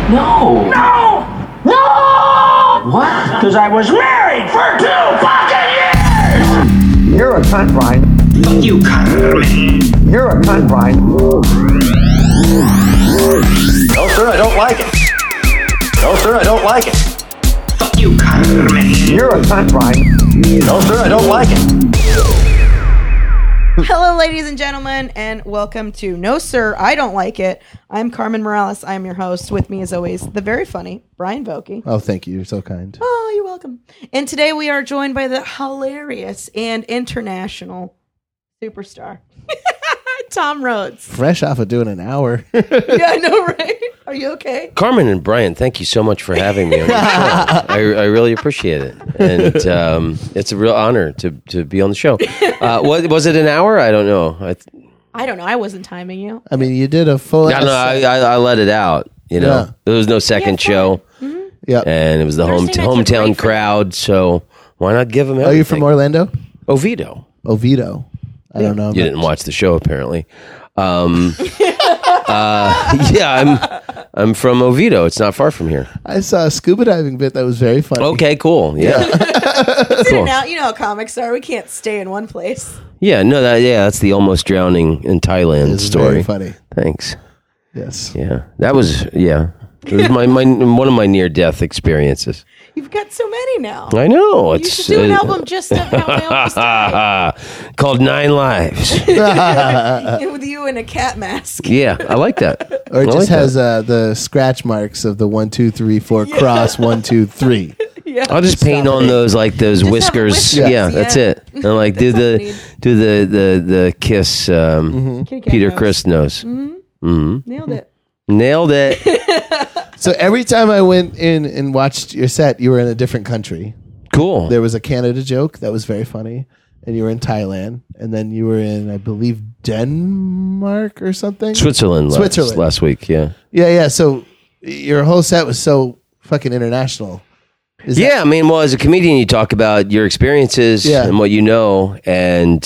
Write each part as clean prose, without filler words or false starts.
No. No! No! What? Because I was married for 2 fucking years! You're a cunt, Brian. Fuck you, Carmen. You're a cunt, Brian. No, sir, I don't like it. No, sir, I don't like it. Fuck you, Carmen. You're a cunt, Brian. No, sir, I don't like it. Hello, ladies and gentlemen, and welcome to No Sir, I Don't Like It. I'm Carmen Morales. I'm your host. With me, as always, the very funny Brian Vokey. Oh, thank you. You're so kind. Oh, you're welcome. And today we are joined by the hilarious and international superstar, Tom Rhodes. Fresh off of doing an hour. Yeah, I know, right? Are you okay? Carmen and Brian, thank you so much for having me on the show. I really appreciate it. And it's a real honor to be on the show. Was it an hour? I don't know. I don't know. I wasn't timing you. I mean, you did a full I let it out. You know, Yeah. there was no second show. Yep. And it was the Thursday night's are hometown great for crowd. So why not give them everything? Are you from Orlando? Oviedo. Oviedo. I don't know. You didn't watch the show, apparently. Yeah, I'm from Oviedo. It's not far from here. I saw a scuba diving bit that was very funny. Okay, cool. Yeah. Cool. Now, you know how comics are. We can't stay in one place. Yeah, no, that's the almost drowning in Thailand It's story. very funny. Thanks. Yes. Yeah, that was It was my one of my near death experiences. You've got so many now. I know. You should do an album just of how I almost died. Called 9 Lives. With you in a cat mask. Yeah, I like that. Or it I just like has the scratch marks of the 1, 2, 3, 4 cross 1, 2, 3. Yeah. I'll just paint on those those have whiskers. whiskers, Yeah, that's yeah. it. And like do That's all the kiss Kitty cat Peter nose. Criss nose. Nailed it. Nailed it. So every time I went in and watched your set, you were in a different country. Cool. There was a Canada joke that was very funny. And you were in Thailand. And then you were in, I believe, Denmark or something? Switzerland last week, yeah. Yeah. So your whole set was so fucking international. I mean, well, as a comedian, you talk about your experiences and what you know, and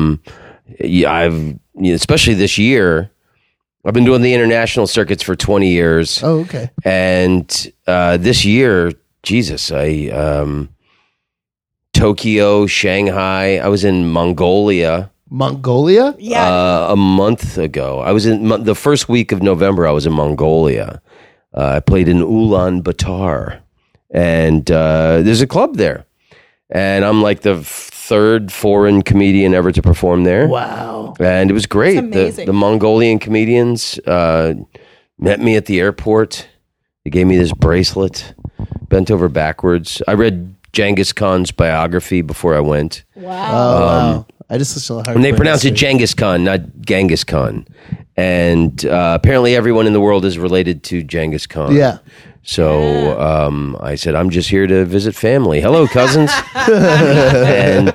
especially this year, I've been doing the international circuits for 20 years. Oh, okay. And this year, Jesus, Tokyo, Shanghai. I was in Mongolia. Mongolia? Yeah. A month ago. I was in the first week of November. I was in Mongolia. I played in Ulaanbaatar. And there's a club there. And I'm like the third foreign comedian ever to perform there. Wow. And it was great. That's amazing. The Mongolian comedians met me at the airport. They gave me this bracelet, bent over backwards. I read Genghis Khan's biography before I went. Wow. Oh, wow. I just listened to And they pronounce it Genghis Khan, not Genghis Khan. And apparently everyone in the world is related to Genghis Khan. Yeah. So I said, I'm just here to visit family. Hello, cousins. And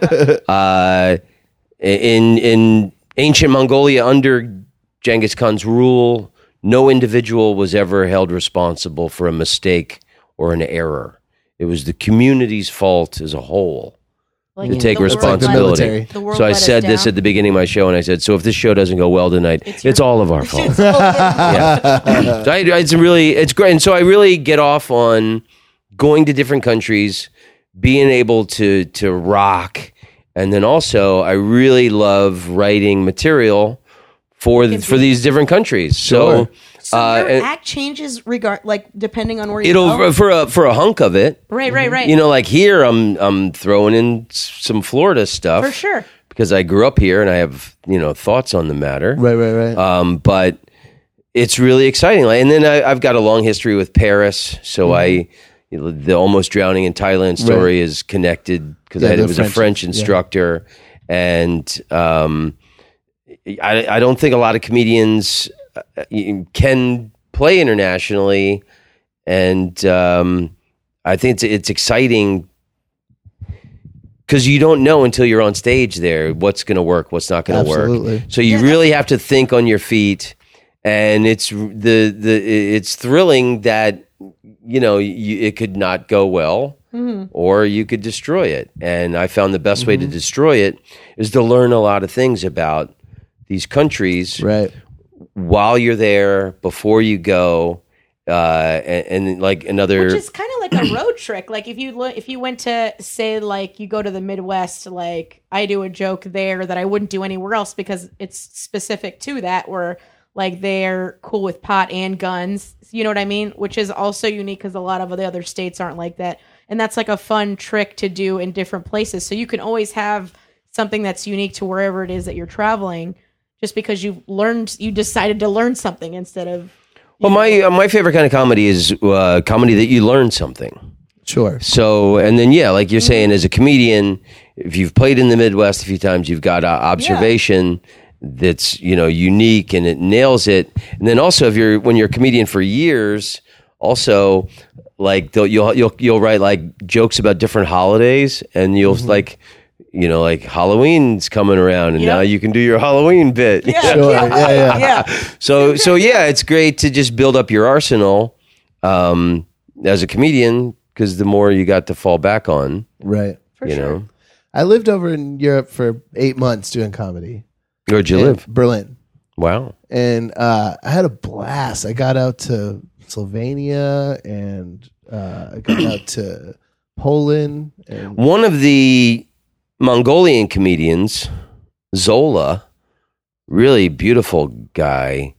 in ancient Mongolia, under Genghis Khan's rule, no individual was ever held responsible for a mistake or an error. It was the community's fault as a whole to take responsibility. So I said this at the beginning of my show, and I said, so if this show doesn't go well tonight, it's all of our fault. Yeah. So it's great. And so I really get off on going to different countries, being able to rock. And then also I really love writing material for these different countries. Sure. So your act changes depending on where you It'll go? for a hunk of it. Right. You know, like here I'm throwing in some Florida stuff. For sure. Because I grew up here and I have, thoughts on the matter. Right. But it's really exciting. And then I've got a long history with Paris. So the almost drowning in Thailand story is connected because I was a French instructor. And I don't think a lot of comedians can play internationally. And I think it's exciting because you don't know until you're on stage there what's going to work, what's not going to work. So you really have to think on your feet, and it's it's thrilling that it could not go well, or you could destroy it. And I found the best way to destroy it is to learn a lot of things about these countries Right. while you're there, before you go, and like another. Which is kind of like a road trick. Like if you went to say like you go to the Midwest, like I do a joke there that I wouldn't do anywhere else because it's specific to that. Where like they're cool with pot and guns, you know what I mean? Which is also unique because a lot of the other states aren't like that. And that's like a fun trick to do in different places. So you can always have something that's unique to wherever it is that you're traveling, just because you decided to learn something instead of. Well, my favorite kind of comedy is comedy that you learn something. Sure. So, and then, yeah, like you're saying, as a comedian, if you've played in the Midwest a few times, you've got observation that's, unique and it nails it. And then also, when you're a comedian for years, also, like you'll write like jokes about different holidays, and you'll like Halloween's coming around, and now you can do your Halloween bit. Yeah, Sure. Yeah. So yeah, it's great to just build up your arsenal as a comedian, because the more you got to fall back on, Right. For sure. I lived over in Europe for 8 months doing comedy. Where'd you in live? Berlin. Wow. And I had a blast. I got out to Slovenia and I got out to Poland. And One of the Mongolian comedians, Zola, really beautiful guy.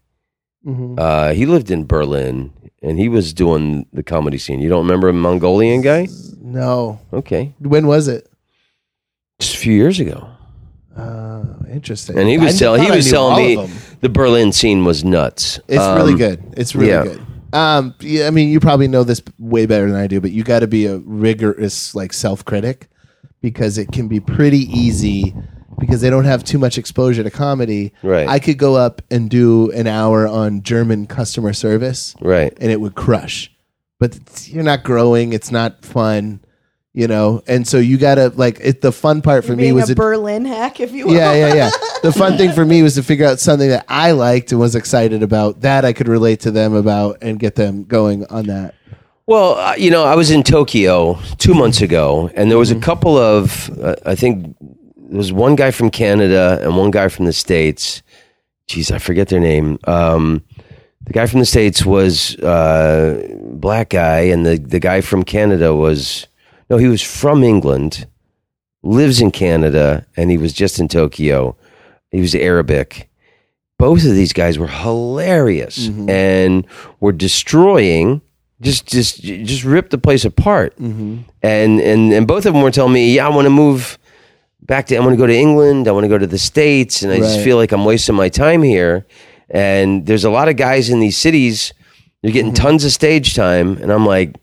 He lived in Berlin, and he was doing the comedy scene. You don't remember a Mongolian guy? no. Okay. When was it? Just a few years ago. Interesting. And he was I thought I knew telling all me of them. the Berlin scene was nuts. It's really good. It's really yeah. good. Yeah, I mean, you probably know this way better than I do, but you got to be a rigorous like self-critic, because it can be pretty easy because they don't have too much exposure to comedy. Right. I could go up and do an hour on German customer service, Right. and it would crush. But you're not growing. It's not fun, And so you got to the fun part for me Being was a Berlin hack, if you will. yeah. The fun thing for me was to figure out something that I liked and was excited about, that I could relate to them about and get them going on that. Well, I was in Tokyo 2 months ago, and there was a couple of, I think there was one guy from Canada and one guy from the States. Jeez, I forget their name. The guy from the States was black guy, and the guy from Canada he was from England, lives in Canada, and he was just in Tokyo. He was Arabic. Both of these guys were hilarious and were destroying, just ripped the place apart. And both of them were telling me, I want to move back I want to go to England. I want to go to the States. And I just feel like I'm wasting my time here. And there's a lot of guys in these cities, they're getting tons of stage time. And I'm like,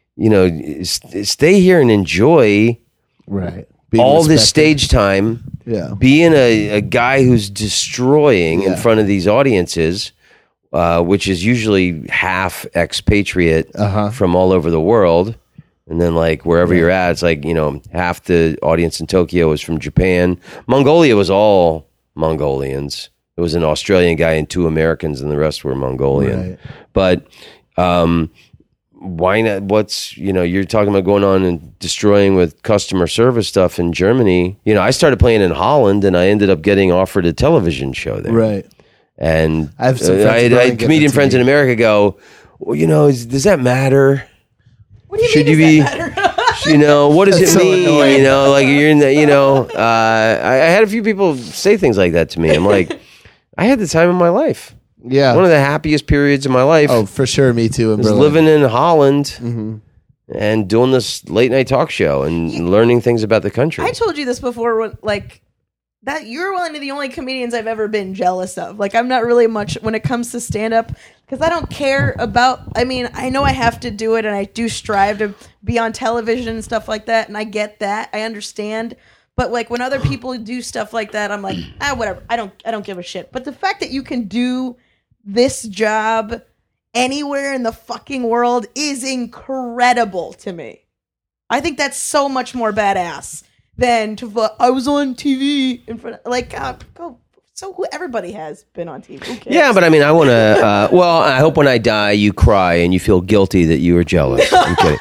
stay here and enjoy Right. all this stage time. Yeah. Being a guy who's destroying in Yeah. front of these audiences, which is usually half expatriate from all over the world. And then like wherever you're at, it's like, half the audience in Tokyo is from Japan. Mongolia was all Mongolians. There was an Australian guy and 2 Americans, and the rest were Mongolian. Right. But why not? You're talking about going on and destroying with customer service stuff in Germany. I started playing in Holland, and I ended up getting offered a television show there. Right. And I have some friends I growing had up comedian to friends me. in America go, well, does that matter? What do you Should mean? you Does be? that matter? What does That's it so mean? annoying. Like you're in the, I had a few people say things like that to me. I'm like, I had the time of my life. Yeah. One of the happiest periods of my life. Oh, for sure. Me too. In was Berlin. living in Holland and doing this late night talk show and learning things about the country. I told you this before, that you're one of the only comedians I've ever been jealous of. Like, I'm not really much when it comes to stand-up, because I don't care about, I know I have to do it, and I do strive to be on television and stuff like that, and I get that. I understand. But like when other people do stuff like that, I'm like, whatever. I don't give a shit. But the fact that you can do this job anywhere in the fucking world is incredible to me. I think that's so much more badass than I was on TV in front of, go So everybody has been on TV. Who cares? Yeah, but I mean, I want to. Well, I hope when I die, you cry and you feel guilty that you were jealous. I'm kidding.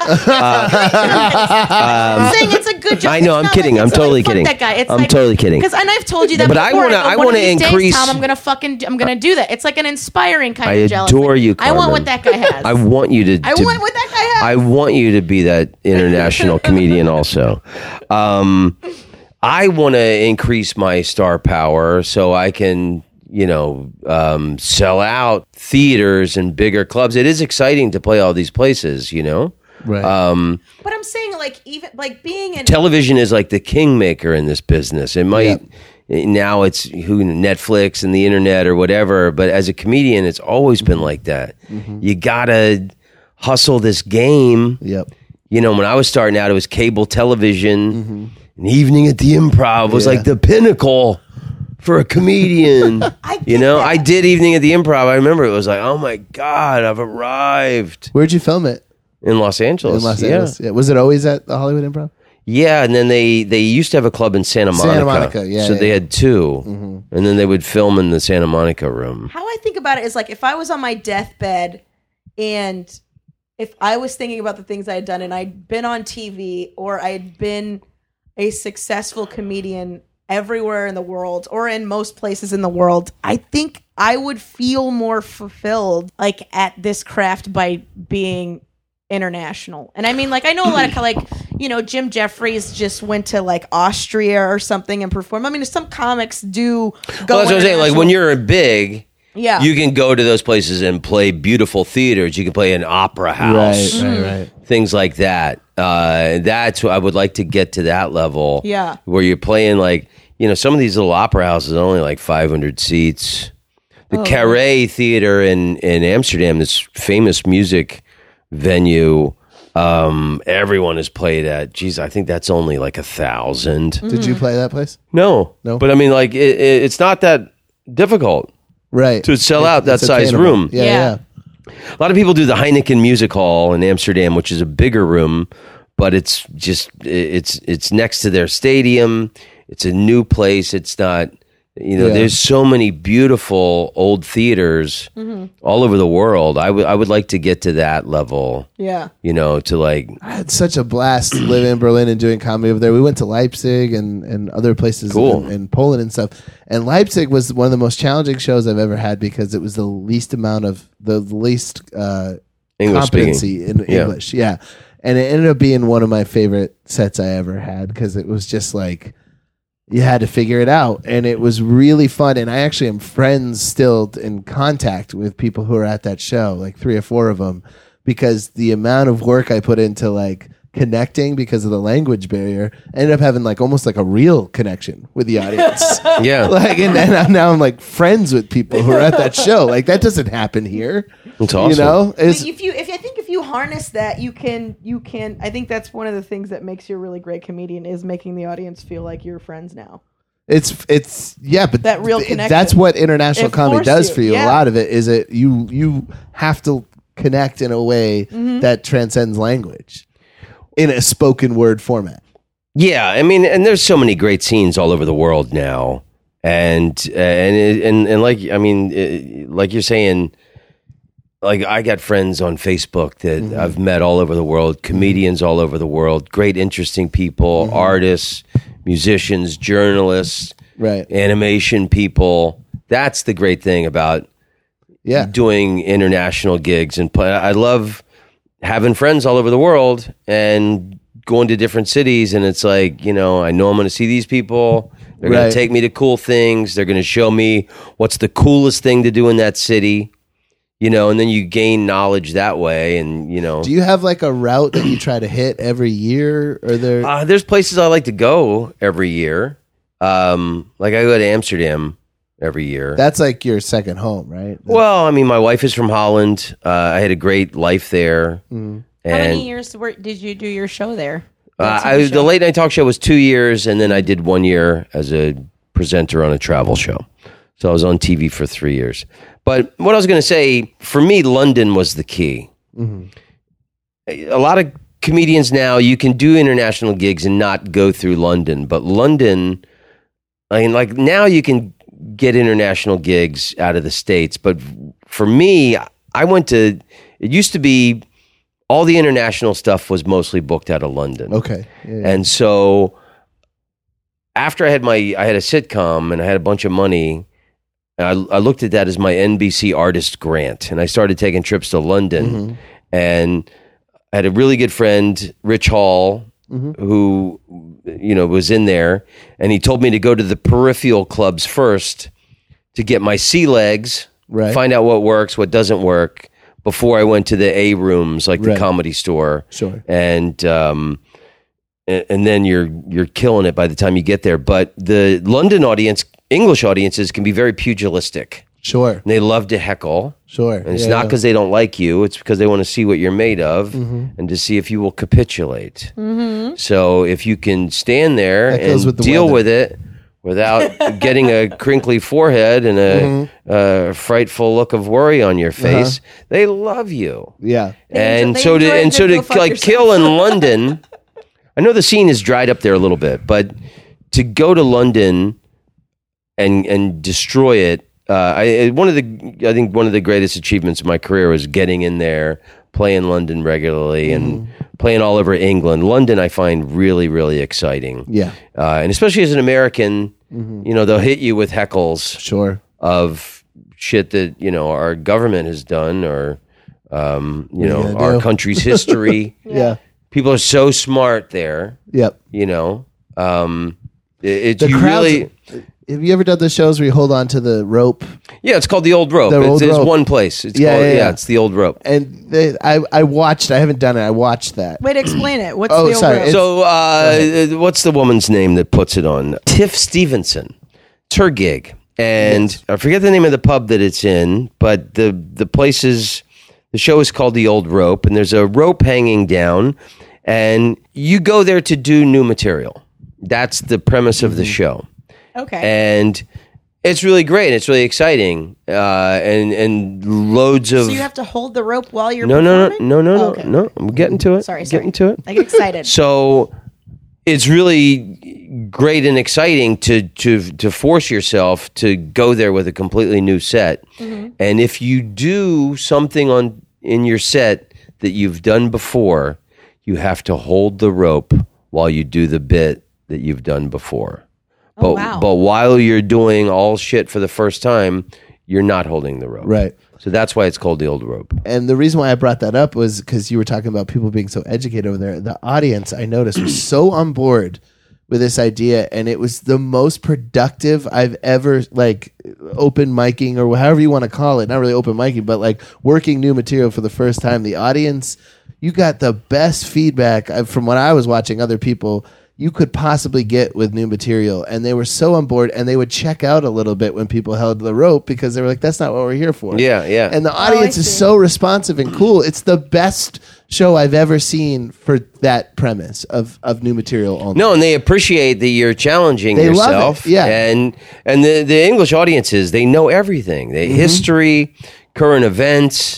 I'm saying it's a good job. I know, It's I'm not kidding. like I'm it's totally like, fuck kidding. That guy. It's I'm like, totally kidding. Because and I've told you that But before. I wanna one of these increase- days, Tom, I'm gonna do that. It's like an inspiring kind I of jealousy. adore you, I want Carmen. what that guy has. I want you to. I want what that guy has. I want you to be that international comedian also. I want to increase my star power so I can, sell out theaters and bigger clubs. It is exciting to play all these places, Right. But I'm saying, like, even like being in Television is like the kingmaker in this business. It might now it's Netflix and the internet or whatever, but as a comedian, it's always been like that. You gotta hustle this game. Yep. When I was starting out, it was cable television. An evening at the Improv was like the pinnacle for a comedian. I did Evening at the Improv. I remember it was like, oh my God, I've arrived. Where'd you film it? In Los Angeles. In Los Angeles. Yeah. Was it always at the Hollywood Improv? Yeah, and then they used to have a club in Santa Monica. Santa Monica, yeah, So yeah, they yeah. had two, and then they would film in the Santa Monica room. how I think about it is like if I was on my deathbed and if I was thinking about the things I had done and I'd been on TV or I'd been a successful comedian everywhere in the world or in most places in the world, I think I would feel more fulfilled like at this craft by being international. And I mean, like, I know a lot of Jim Jeffries just went to like Austria or something and performed. I mean, some comics do go. Well, that's what I'm saying. Like when you're big, yeah, you can go to those places and play beautiful theaters. You can play an opera house, Right. things like that. That's what I would like to get to that level. Yeah. Where you're playing like, some of these little opera houses are only like 500 seats. The Carré Theater in Amsterdam, this famous music venue, everyone has played at. Geez, I think that's only like 1,000. Did you play that place? No. No? But I mean, like, it's not that difficult Right. to sell out that It's size attainable. room. Yeah. A lot of people do the Heineken Music Hall in Amsterdam, which is a bigger room, but it's just it's next to their stadium. It's a new place. It's not, there's so many beautiful old theaters all over the world. I would like to get to that level. Yeah. To like, I had such a blast living in Berlin and doing comedy over there. We went to Leipzig and other places in Poland and stuff. And Leipzig was one of the most challenging shows I've ever had because it was the least English competency in Yeah. English. Yeah. And it ended up being one of my favorite sets I ever had because it was just like you had to figure it out. And it was really fun. And I actually am friends still in contact with people who are at that show, like 3 or 4 of them, because the amount of work I put into like connecting because of the language barrier, I ended up having like almost like a real connection with the audience. yeah. Like, and now I'm like friends with people who are at that show. Like that doesn't happen here. It's awesome. It's, If you harness that, you can. I think that's one of the things that makes you a really great comedian is making the audience feel like you're friends now. It's yeah, but That real connection. that's what international It comedy forced does you, for you. yeah. A lot of it is it you have to connect in a way that transcends language in a spoken word format. Yeah, I mean, and there's so many great scenes all over the world now, and like, I mean, like you're saying, like I got friends on Facebook that I've met all over the world, comedians all over the world, great, interesting people, artists, musicians, journalists, Right. animation people. That's the great thing about Yeah. doing international gigs and play. I love having friends all over the world and going to different cities, and it's like, I know I'm going to see these people. They're going Right. to take me to cool things. They're going to show me what's the coolest thing to do in that city, and then you gain knowledge that way. And, Do you have like a route that you try to hit every year or there? there's places I like to go every year. Like I go to Amsterdam every year. That's like your second home, right? Well, I mean, my wife is from Holland. I had a great life there. And How many years did you do your show there? the late night talk show was 2 years, and then I did 1 year as a presenter on a travel show. So I was on TV for 3 years. But what I was going to say, for me, London was the key. A lot of comedians now, you can do international gigs and not go through London. But London, I mean, like now you can get international gigs out of the States. But for me, I went to, it used to be all the international stuff was mostly booked out of London. Okay. Yeah. And so after I had a sitcom and I had a bunch of money, I looked at that as my NBC artist grant, and I started taking trips to London. And I had a really good friend, Rich Hall, who was in there, and he told me to go to the peripheral clubs first to get my sea legs, Right. find out what works, what doesn't work, before I went to the A rooms, like the Right. Comedy Store. Sure. And then you're killing it by the time you get there. But the London audience, English audiences, can be very pugilistic. Sure. And they love to heckle. Sure. And it's not because they don't like you. It's because they want to see what you're made of and to see if you will capitulate. So if you can stand there That goes and with the deal weather. with it without getting a crinkly forehead and a frightful look of worry on your face, they love you. Yeah. And They so enjoy a to good go fuck like yourself. kill in London, I know the scene is dried up there a little bit, but to go to London and destroy it, I think one of the greatest achievements of my career was getting in there, playing London regularly, and playing all over England. London, I find really, really exciting. Yeah. And especially as an American, they'll hit you with heckles Sure. of shit that our government has done, or gonna our do? country's history. Yeah. People are so smart there. Yep. It's The you crowds. really. Have you ever done the shows where you hold on to the rope? Yeah, it's called the Old Rope. The Old It's Rope. one place. It's Yeah, called, yeah, yeah. it's the Old Rope. And I watched. I haven't done it. I watched that. Wait, explain it. What's Oh, the old sorry. rope? So, what's the woman's name that puts it on? Tiff Stevenson. It's her gig, and I forget the name of the pub that it's in, but the place is, the show is called the Old Rope, and there's a rope hanging down, and you go there to do new material. That's the premise of the show. Okay. And it's really great. It's really exciting, and loads of. So you have to hold the rope while you're no. performing? Oh, okay. No. I'm getting to it. Sorry. Getting to it. I get excited. So it's really great and exciting to force yourself to go there with a completely new set. And if you do something in your set that you've done before, you have to hold the rope while you do the bit that you've done before. Oh, wow. But while you're doing all shit for the first time, you're not holding the rope. Right. So that's why it's called the Old Rope. And the reason why I brought that up was because you were talking about people being so educated over there. The audience, I noticed, was so on board with this idea, and it was the most productive I've ever, like, open micing, or however you want to call it. Not really open micing, but like working new material for the first time. The audience, you got the best feedback from what I was watching other people you could possibly get with new material, and they were so on board, and they would check out a little bit when people held the rope because they were like, that's not what we're here for. Yeah. And the audience is see. so responsive and cool. It's the best show I've ever seen for that premise of new material only. No, and they appreciate that you're challenging They love yourself. it, yeah. And the English audiences, they know everything. They history, current events.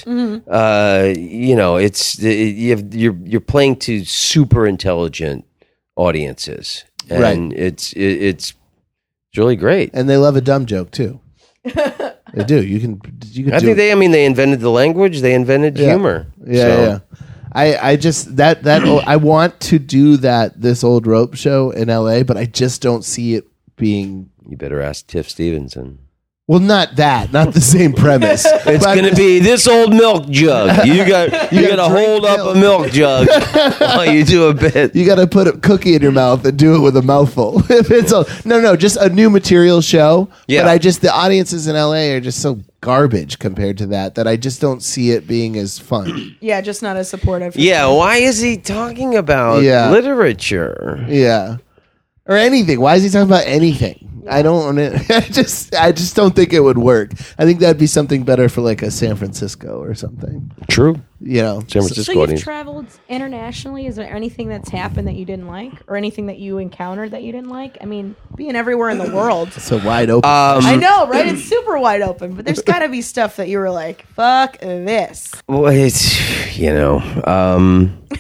You're playing to super intelligent audiences, and Right. it's really great. And they love a dumb joke too. They do. You can I do think it. they invented the language. They invented humor. Yeah, So, yeah. I just that I want to do this Old Rope show in LA, but I just don't see it being. You better ask Tiff Stevenson. Well, not the same premise. It's going to be this old milk jug. You got to drink hold up milk. a milk jug while you do a bit. You got to put a cookie in your mouth and do it with a mouthful. If it's no, just a new material show. Yeah. But the audiences in LA are just so garbage compared to that I just don't see it being as fun. Yeah, just not as supportive. Yeah, why is he talking about Yeah. literature? Yeah. Or anything. Why is he talking about anything? I don't. I just don't think it would work. I think that'd be something better for like a San Francisco or something. True. You know, San Francisco So you've audience. traveled internationally. Is there anything that's happened that you didn't like, or anything that you encountered that you didn't like? I mean, Being everywhere in the world. so wide open. I know, right? It's super wide open, but there's got to be stuff that you were like, fuck this. Well, it's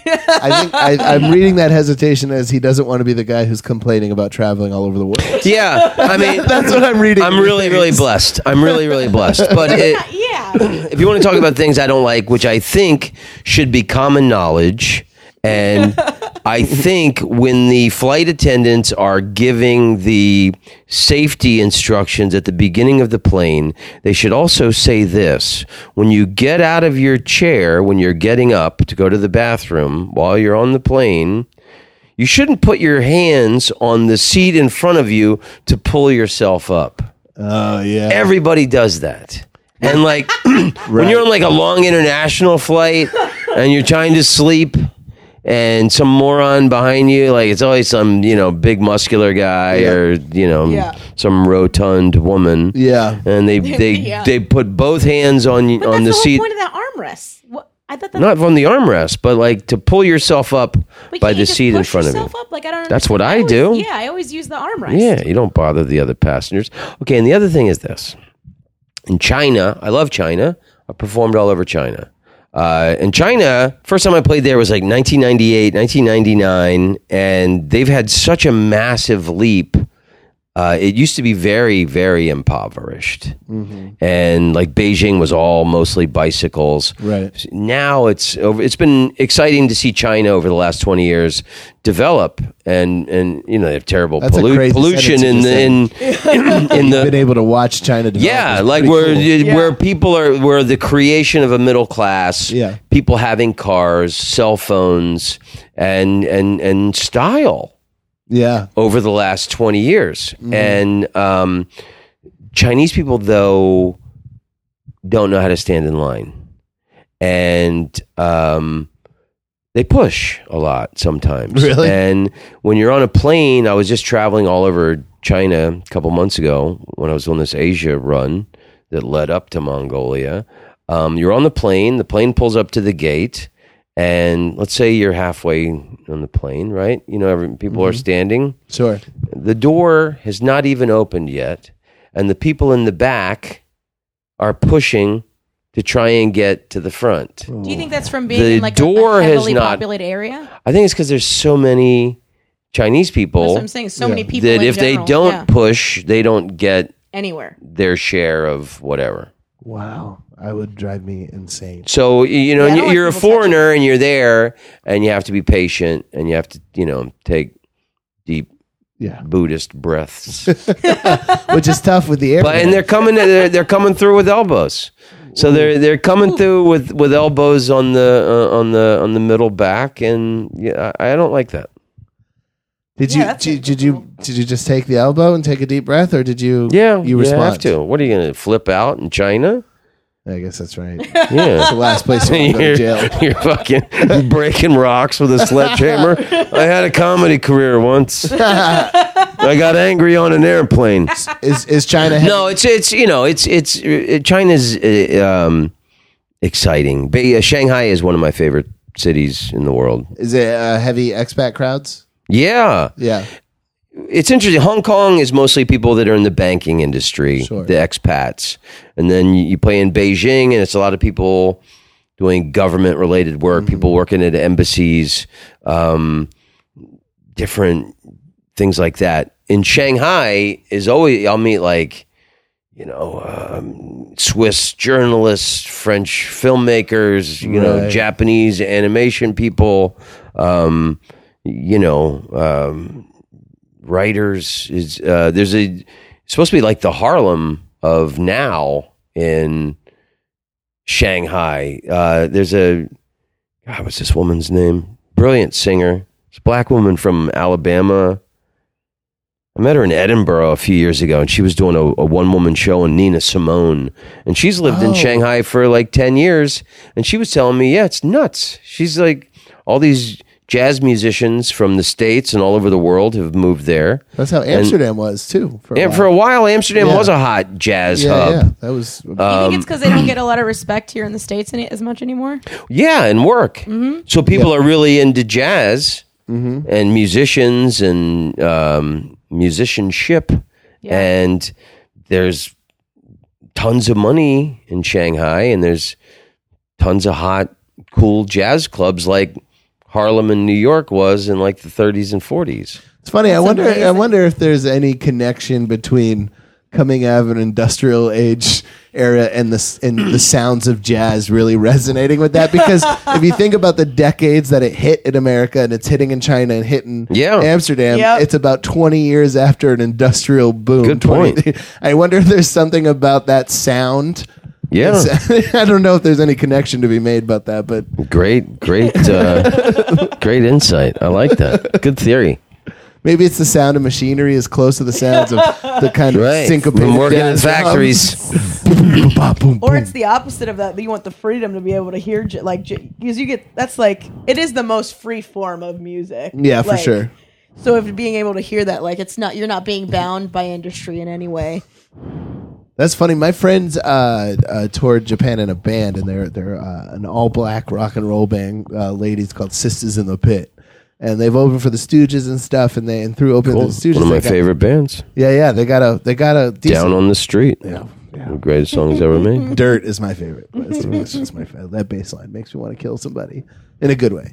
I think I'm reading that hesitation as he doesn't want to be the guy who's complaining about traveling all over the world. Yeah, I mean, That's what I'm reading. I'm really, really blessed. I'm really, really blessed. But if you want to talk about things I don't like, which I think should be common knowledge, and I think when the flight attendants are giving the safety instructions at the beginning of the plane, they should also say this. When you get out of your chair, when you're getting up to go to the bathroom while you're on the plane, you shouldn't put your hands on the seat in front of you to pull yourself up. Oh, yeah. Everybody does that. And like when you're on like a long international flight and you're trying to sleep and some moron behind you, like it's always some, big muscular guy or, some rotund woman. Yeah. And they put both hands on But the that's seat. the whole point of that armrest. I thought that Not from the armrest, but like to pull yourself up by the seat in front of you. Up? Like, I don't That's what understand. I do. Yeah, I always use the armrest. Yeah, you don't bother the other passengers. Okay, and the other thing is this. In China, I love China. I performed all over China. In China, first time I played there was like 1998, 1999, and they've had such a massive leap. It used to be very, very impoverished. And like Beijing was all mostly bicycles. Right. Now it's been exciting to see China over the last 20 years develop and they have terrible That's a crazy pollution sentence you in the been able to watch China develop. yeah, is like pretty cool. where people are, where the creation of a middle class, Yeah. people having cars, cell phones, and style Yeah. over the last 20 years. And Chinese people, though, don't know how to stand in line. And they push a lot sometimes. Really? And when you're on a plane, I was just traveling all over China a couple months ago when I was on this Asia run that led up to Mongolia. You're on the plane pulls up to the gate, and let's say you're halfway on the plane, right? People are standing. Sure. The door has not even opened yet, and the people in the back are pushing to try and get to the front. Do you think that's from being The in like door a has heavily not- populated area? I think it's because there's so many Chinese people That's what I'm saying. So many people that in if general, they don't yeah, push, they don't get anywhere. their share of whatever. Wow. I would drive me insane. So, I don't like you're a people foreigner and you're there and you have to be patient and you have to, take deep Yeah. Buddhist breaths. Which is tough with the air. But and they're coming through with elbows. So they're coming through with elbows on the middle back, and I don't like that. Did Yeah, you just take the elbow and take a deep breath, or did you? Yeah, you respond. have to. What are you going to flip out in China? I guess that's right. Yeah. It's the last place you want to go to jail. You're fucking breaking rocks with a sledgehammer. I had a comedy career once. I got angry on an airplane. Is China? No, it's China's exciting. Shanghai is one of my favorite cities in the world. Is it heavy expat crowds? Yeah. Yeah. It's interesting. Hong Kong is mostly people that are in the banking industry, Sure. the expats. And then you play in Beijing, and it's a lot of people doing government-related work, people working at embassies, different things like that. In Shanghai is always, I'll meet Swiss journalists, French filmmakers, Right. Japanese animation people, writers. It's supposed to be like the Harlem of now in Shanghai. What's this woman's name? Brilliant singer. It's a black woman from Alabama. I met her in Edinburgh a few years ago, and she was doing a one-woman show in Nina Simone. And she's lived in Shanghai for like 10 years. And she was telling me, yeah, it's nuts. She's like, all these jazz musicians from the States and all over the world have moved there. That's how Amsterdam was too. For For a while, Amsterdam was a hot jazz hub. Yeah, that was. You think it's because they don't get a lot of respect here in the States as much anymore? Yeah, and work. So people are really into jazz and musicians and musicianship. Yeah. And there's tons of money in Shanghai, and there's tons of hot, cool jazz clubs like Harlem in New York was in like the 30s and 40s. It's funny. I amazing. wonder if there's any connection between coming out of an industrial age era and the sounds of jazz really resonating with that. Because if you think about the decades that it hit in America and it's hitting in China and hitting Amsterdam, Yep. it's about 20 years after an industrial boom. Good point. I wonder if there's something about that sound. Yeah. I don't know if there's any connection to be made about that, but Great, great insight. I like that. Good theory. maybe it's the sound of machinery as close to the sounds of the kind of Right. syncopated From working in jazz factories. drums. Or it's the opposite of that. You want the freedom to be able to hear, because you get, that's like, it is the most free form of music. Yeah, for Like, sure. So if being able to hear that, like, it's not, you're not being bound by industry in any way. That's funny. My friends toured Japan in a band, and they're an all black rock and roll band, ladies called Sisters in the Pit, and they've opened for the Stooges and stuff. And through opening Cool. for the Stooges, One of my they got- favorite bands. Yeah, they got a decent, Down on the Street. yeah. One of the greatest songs ever made. Dirt is my favorite. It's just my favorite. That bass line makes me want to kill somebody in a good way.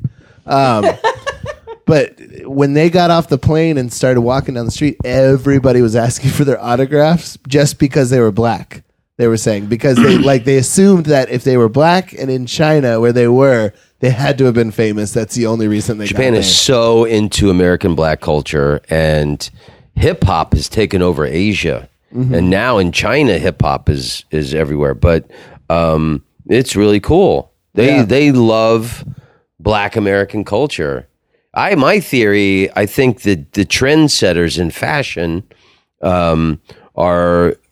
But when they got off the plane and started walking down the street, everybody was asking for their autographs just because they were black. They were saying because they assumed that if they were black and in China where they were, they had to have been famous. That's the only reason they Japan got is so into American black culture, and hip hop has taken over Asia. And now in China, hip hop is everywhere. But it's really cool. They love black American culture. My theory, I think that the trendsetters in fashion are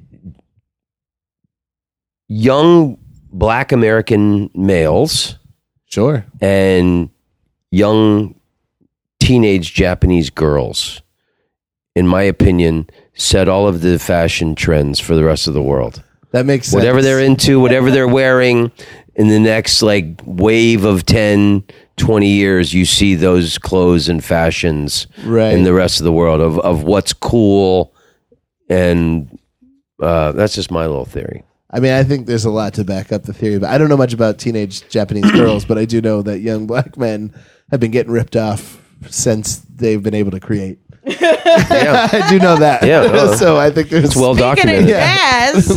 young black American males Sure. and young teenage Japanese girls, in my opinion, set all of the fashion trends for the rest of the world. That makes sense. Whatever they're into, whatever they're wearing, in the next like wave of 10, 20 years, you see those clothes and fashions Right. in the rest of the world of what's cool. And that's just my little theory. I mean, I think there's a lot to back up the theory, but I don't know much about teenage Japanese girls, but I do know that young black men have been getting ripped off since they've been able to create. Yeah. I do know that. Yeah, So I think there's It's well Speaking of documented. jazz,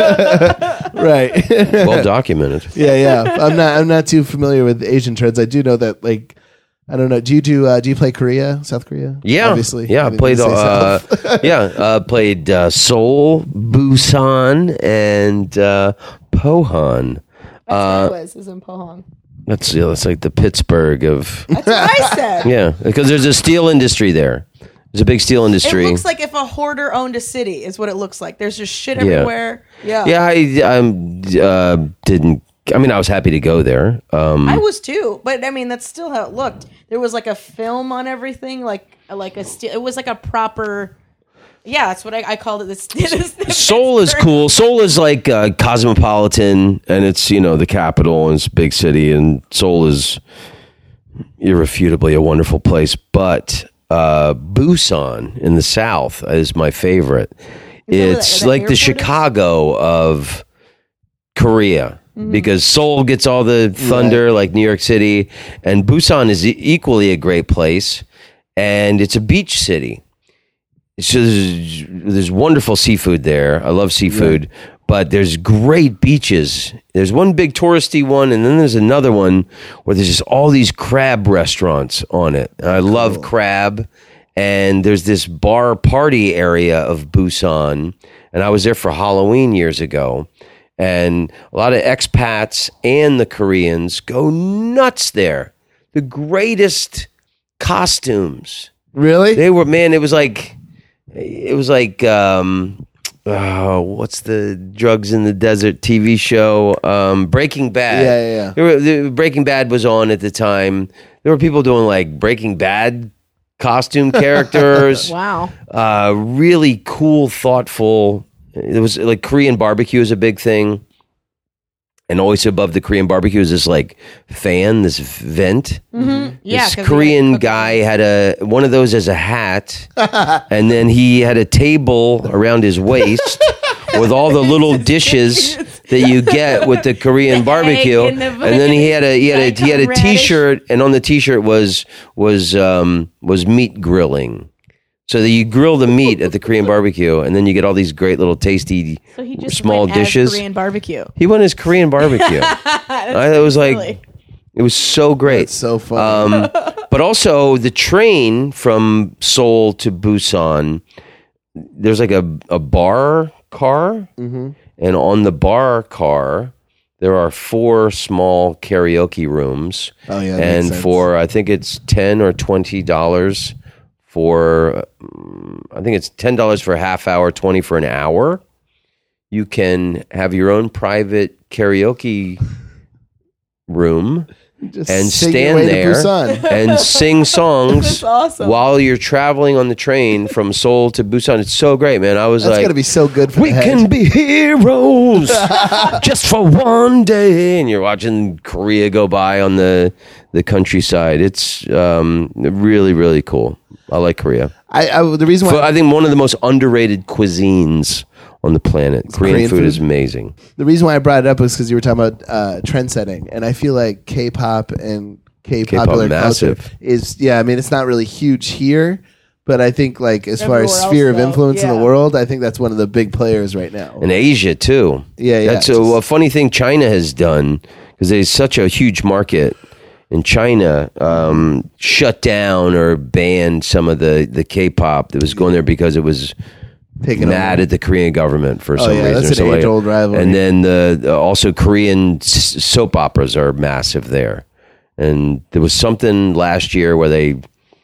right. Well documented. Yeah. I'm not too familiar with Asian trends. I do know that, like, I don't know. Do you play Korea, South Korea? Yeah, Obviously. Yeah, I I mean, played. you say South. Played Seoul, Busan, and Pohang. that's what I was in Pohang. That's like the Pittsburgh of That's what I said. yeah, because there's a steel industry there. There's a big steel industry. It looks like if a hoarder owned a city, is what it looks like. There's just shit Yeah. everywhere. Yeah. Yeah, I didn't. I mean, I was happy to go there. I was too, but I mean, that's still how it looked. There was like a film on everything, like a steel. It was like a proper. Yeah, that's what I called it. Seoul is cool. Seoul is like cosmopolitan, and it's the capital, and it's a big city, and Seoul is irrefutably a wonderful place. But Busan in the south is my favorite. It's that like the airport is? Chicago of Korea. Because Seoul gets all the thunder like New York City, and Busan is equally a great place, and it's a beach city. So there's wonderful seafood there. I love seafood, but there's great beaches. There's one big touristy one, and then there's another one where there's just all these crab restaurants on it. And I love crab, and there's this bar party area of Busan, and I was there for Halloween years ago. And a lot of expats and the Koreans go nuts there. The greatest costumes. Really? They were, man, it was like what's the Drugs in the Desert TV show? Breaking Bad. Yeah. Breaking Bad was on at the time. There were people doing like Breaking Bad costume characters. Wow. Really cool, thoughtful. It was like Korean barbecue is a big thing. And always above the Korean barbecue is this like fan, this vent. Yeah. This 'cause Korean they guy had one of those as a hat, and then he had a table around his waist with all the little dishes that you get with the Korean barbecue. and the- And then he had a daikon T-shirt, and on the T-shirt was meat grilling. So that you grill the meat at the Korean barbecue, and then you get all these great little tasty So he just small went as dishes. Korean barbecue. He went as Korean barbecue. It was like silly. it was so great. It's so funny. But also the train from Seoul to Busan, there's like a bar car, and on the bar car there are 4 small karaoke rooms. Oh, yeah, that and makes sense. for I think it's $10 or $20 for I think it's $10 for a half hour, 20 for an hour. You can have your own private karaoke room Just and sing your stand way to there Busan. and sing songs That's awesome. while you're traveling on the train from Seoul to Busan. It's so great, man. I was That's like, gonna be so good for we the head. can be heroes just for one day. And you're watching Korea go by on the countryside. It's really, really cool. I like Korea. The reason why I think one of the most underrated cuisines on the planet. Korean Korean food food? is amazing. The reason why I brought it up was because you were talking about trend setting, and I feel like K-pop and K-popular culture massive. is I mean, it's not really huge here, but I think like as far as Everywhere else, sphere of though. influence in the Yeah. world, I think that's one of the big players right now. In Asia, too. Yeah, yeah. That's a funny thing China has done, because there's such a huge market. In China, shut down or banned some of the K-pop that was going there because it was Taking mad over. at the Korean government for some reason. that's or an something. age-old rivalry. And then also Korean soap operas are massive there. And there was something last year where they,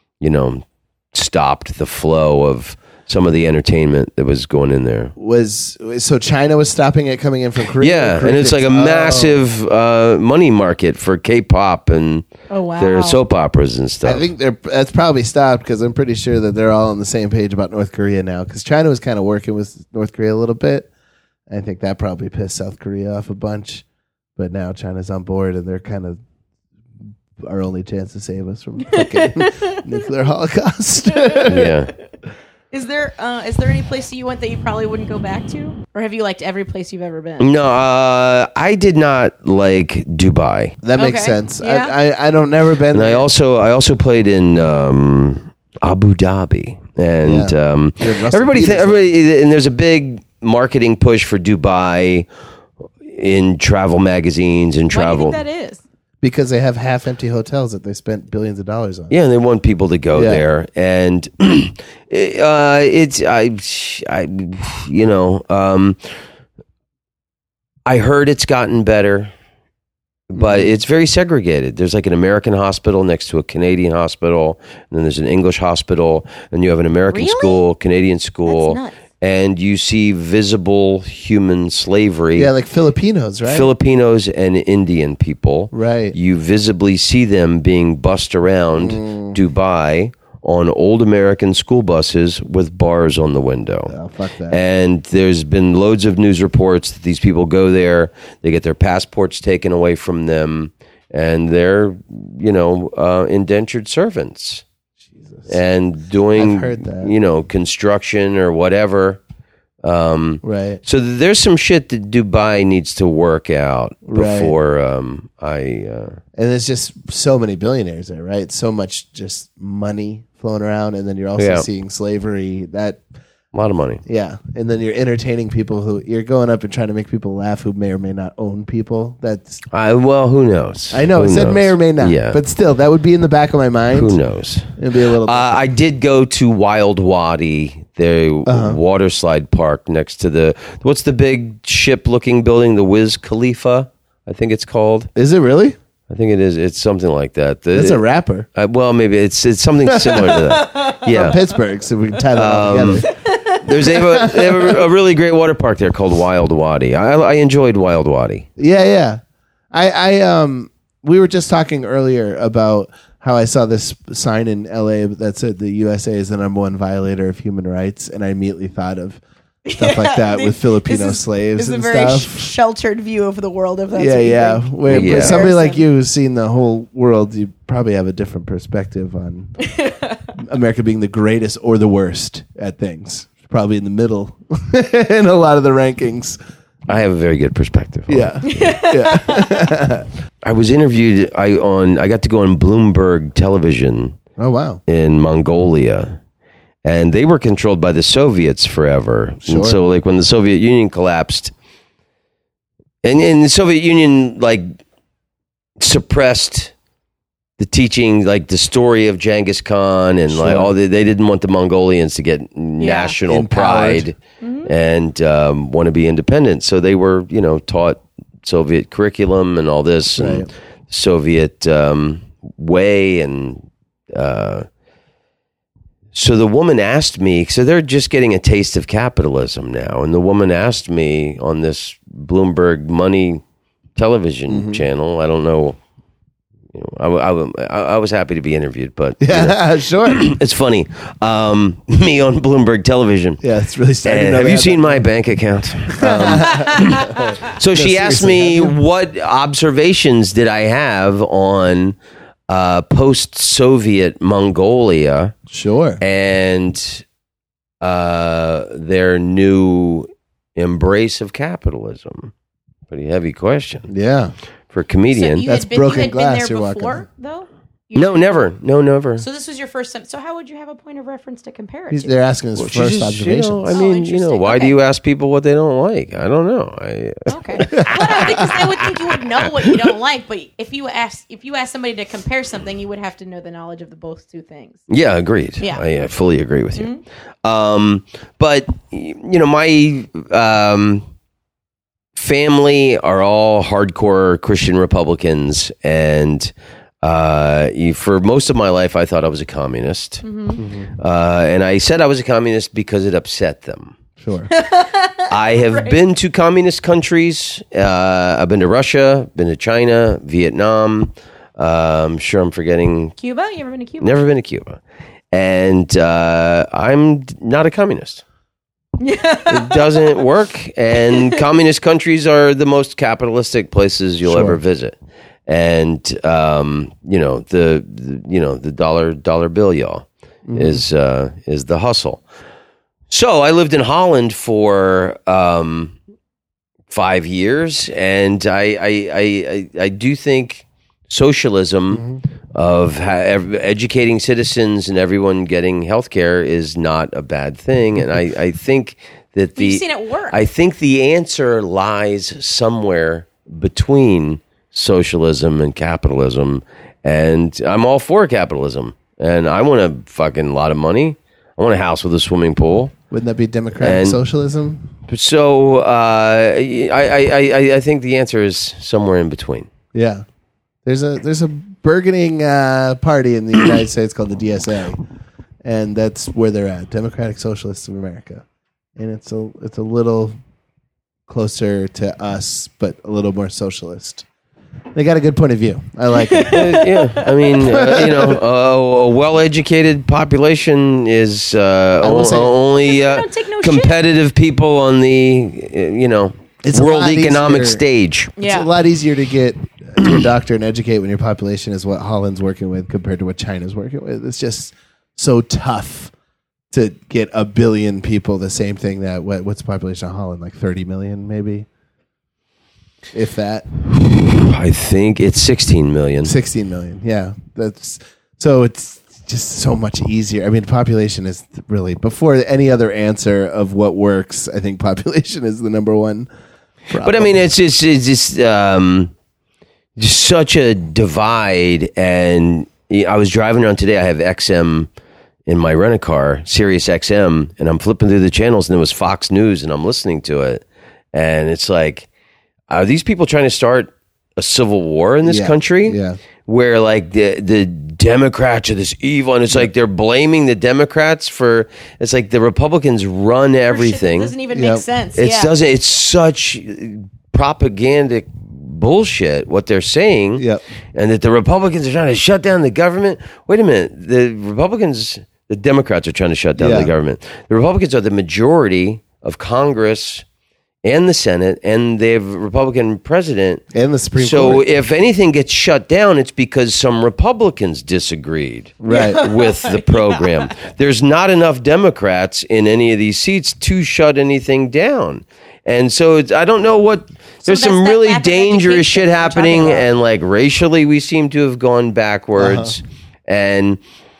stopped the flow of some of the entertainment that was going in there. So China was stopping it coming in from Korea. Yeah, Korea and it's like a thinks, massive money market for K-pop and Oh, wow. their soap operas and stuff. I think that's probably stopped because I'm pretty sure that they're all on the same page about North Korea now. Because China was kind of working with North Korea a little bit. I think that probably pissed South Korea off a bunch. But now China's on board, and they're kind of our only chance to save us from fucking nuclear holocaust. yeah. Is there any place that you went that you probably wouldn't go back to, or have you liked every place you've ever been? No, I did not like Dubai. That makes Okay. sense. Yeah. I don't never been And there. I also played in Abu Dhabi, and Yeah. Russell everybody Peterson. and there's a big marketing push for Dubai in travel magazines and Why do travel. you think that is? Because they have half-empty hotels that they spent billions of dollars on. Yeah, and they want people to go Yeah. there, and I heard it's gotten better, but it's very segregated. There's like an American hospital next to a Canadian hospital, and then there's an English hospital, and you have an American Really? school, Canadian school, That's nuts. and you see visible human slavery. Yeah, like Filipinos, right? Filipinos and Indian people. Right. You visibly see them being bussed around Dubai on old American school buses with bars on the window. Oh, fuck that. And there's been loads of news reports that these people go there, they get their passports taken away from them, and they're, indentured servants. And doing, I've heard that. construction or whatever. Right. So there's some shit that Dubai needs to work out Right. before And there's just so many billionaires there, right? So much just money flowing around, and then you're also Yeah. seeing slavery. a lot of money. Yeah, and then you're entertaining people who you're going up and trying to make people laugh who may or may not own people. That's Well, who knows? I know Who it said knows? may or may not, Yeah, but still, that would be in the back of my mind. who knows? It'd be a little. I did go to Wild Wadi, the Uh-huh. water slide park next to what's the big ship-looking building, the Wiz Khalifa, I think it's called. Is it really? I think it is. It's something like that. It's a rapper Well, maybe it's something similar to that. Yeah. Pittsburgh, so we can tie that all together. They have a really great water park there called Wild Wadi. I enjoyed Wild Wadi. Yeah, yeah. I we were just talking earlier about how I saw this sign in LA that said the USA is the number one violator of human rights, and I immediately thought of stuff like that with Filipino slaves This is a and very stuff. sheltered view of the world. If that's Yeah, what you yeah. think. Where Yeah. but somebody like you who's seen the whole world, you probably have a different perspective on America being the greatest or the worst at things. probably in the middle in a lot of the rankings. I have a very good perspective. Yeah. I was interviewed. I got to go on Bloomberg television Oh, wow. in Mongolia, and they were controlled by the Soviets forever. Sure. And so, like when the Soviet Union collapsed, and the Soviet Union like suppressed the teaching, like the story of Genghis Khan, and like all they didn't want the Mongolians to get national Empowered. pride and want to be independent. So they were, taught Soviet curriculum and all this, and Soviet way, and so the woman asked me. So they're just getting a taste of capitalism now, and the woman asked me on this Bloomberg Money television channel. I don't know. I was happy to be interviewed, but Yeah, sure. it's funny. Me on Bloomberg television. Yeah, it's really starting. And have you seen my bank account? So she asked me what observations did I have on post-Soviet Mongolia Sure. and their new embrace of capitalism. Pretty heavy question Yeah. for a comedian. you That's had been, broken you had glass been there you're before, walking though? No, never. No, never. So this was your first time. So how would you have a point of reference to compare it to? They're asking his She first just, observations. I mean, interesting. why do Okay. you ask people what they don't like? I don't know. Okay. Well, because I would think you would know what you don't like, but if you ask somebody to compare something, you would have to know the knowledge of the both two things. Yeah, agreed. Yeah. I fully agree with you. But my family are all hardcore Christian Republicans, and for most of my life, I thought I was a communist, and I said I was a communist because it upset them. Sure. I have been to communist countries. I've been to Russia, been to China, Vietnam. I'm sure I'm forgetting. Cuba? You ever been to Cuba? Never been to Cuba. And I'm not a communist. It doesn't work. And communist countries are the most capitalistic places you'll ever visit. And, the dollar bill, y'all, is the hustle. So I lived in Holland for 5 years, and I do think socialism of educating citizens and everyone getting health care is not a bad thing, and I think that You've seen it work. I think the answer lies somewhere between socialism and capitalism, and I'm all for capitalism, and I want a fucking lot of money. I want a house with a swimming pool. Wouldn't that be democratic socialism? So I think the answer is somewhere in between. Yeah. There's a burgeoning party in the United States called the DSA, and that's where they're at, Democratic Socialists of America. And it's a little closer to us, but a little more socialist. They got a good point of view. I like it. Yeah, I mean, a well-educated population is only take no competitive people on the It's a world lot economic easier. stage. Yeah. It's a lot easier to get to a doctor and educate when your population is what Holland's working with compared to what China's working with. It's just so tough to get 1 billion people the same thing that what's the population of Holland, like 30 million maybe, if that. I think it's 16 million. 16 million. Yeah. That's so it's just so much easier. I mean, population is really, before any other answer of what works, I think population is the number one problem. But I mean, it's just such a divide. And I was driving around today. I have XM in my rent-a-car, Sirius XM, and I'm flipping through the channels, and it was Fox News, and I'm listening to it, and it's like, are these people trying to start a civil war in this country? Yeah. Where like the Democrats are this evil, and it's like they're blaming the Democrats for. It's like the Republicans run everything. It doesn't even make sense. It doesn't. It's such propagandic bullshit what they're saying. Yep. And that the Republicans are trying to shut down the government. Wait a minute. The Democrats are trying to shut down the government. The Republicans are the majority of Congress and the Senate, and they have a Republican president. And the Supreme So Court. if anything gets shut down, it's because some Republicans disagreed Right. with the program. There's not enough Democrats in any of these seats to shut anything down. And so I don't know what. There's that's some that really lack of dangerous education shit we're talking happening, about. and like racially, we seem to have gone backwards. And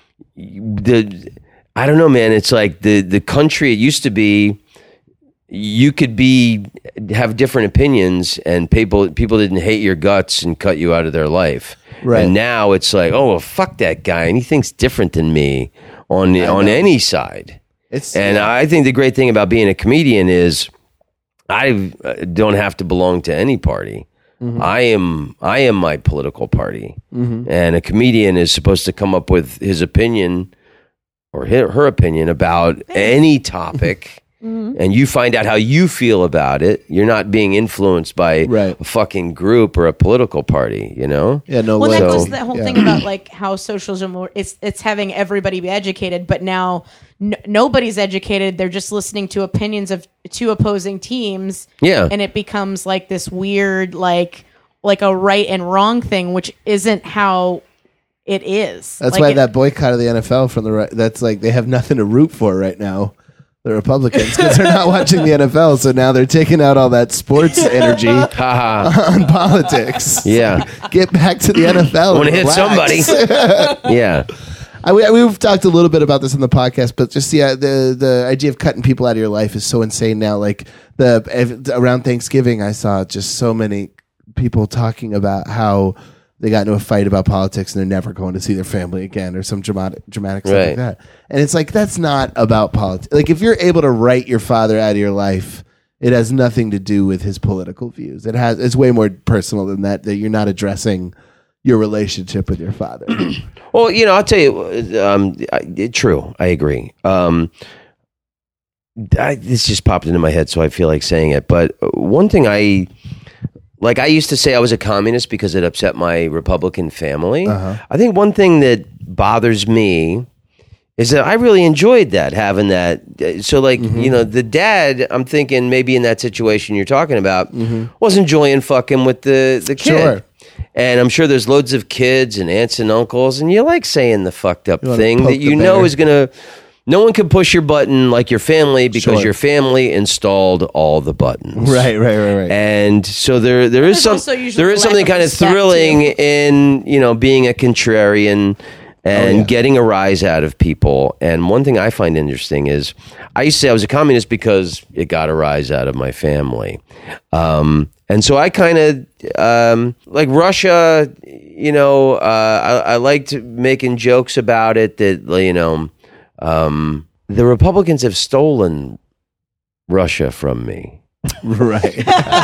I don't know, man. It's like the country. It used to be. You could have different opinions, and people didn't hate your guts and cut you out of their life. Right. And now it's like, oh, well, fuck that guy, and he thinks different than me on any side. And I think the great thing about being a comedian is I don't have to belong to any party. Mm-hmm. I am my political party, and a comedian is supposed to come up with his opinion or her opinion about any topic. And you find out how you feel about it. You're not being influenced by a fucking group or a political party, you know? Yeah, no Well, way. that goes to that whole thing about like how socialism it's having everybody be educated, but now nobody's educated. They're just listening to opinions of two opposing teams. Yeah. And it becomes like this weird like a right and wrong thing, which isn't how it is. That's like why that boycott of the NFL from the right, that's like they have nothing to root for right now. The Republicans, because they're not watching the NFL, so now they're taking out all that sports energy on politics. Yeah. Get back to the NFL. Want to hit somebody. Yeah. We've talked a little bit about this on the podcast, but just the idea of cutting people out of your life is so insane now. Like around Thanksgiving, I saw just so many people talking about how they got into a fight about politics and they're never going to see their family again, or some dramatic stuff like that. And it's like, that's not about politics. Like, if you're able to write your father out of your life, it has nothing to do with his political views. It's way more personal than that you're not addressing your relationship with your father. Well, you know, I'll tell you, true. I agree. This just popped into my head, so I feel like saying it. But one thing I used to say I was a communist because it upset my Republican family. I think one thing that bothers me is that I really enjoyed having that. So, like, you know, the dad, I'm thinking maybe in that situation you're talking about, was enjoying fucking with the kid. Sure. And I'm sure there's loads of kids and aunts and uncles, and you like saying the fucked up thing poke that you the know bear. is going to... No one can push your button like your family because Sure. your family installed all the buttons. Right. And so there is There's also usually something lack of kind of respect, thrilling too. in, you know, being a contrarian and getting a rise out of people. And one thing I find interesting is I used to say I was a communist because it got a rise out of my family. And so I kind of like Russia, you know, I liked making jokes about it that, you know, the Republicans have stolen Russia from me. Right.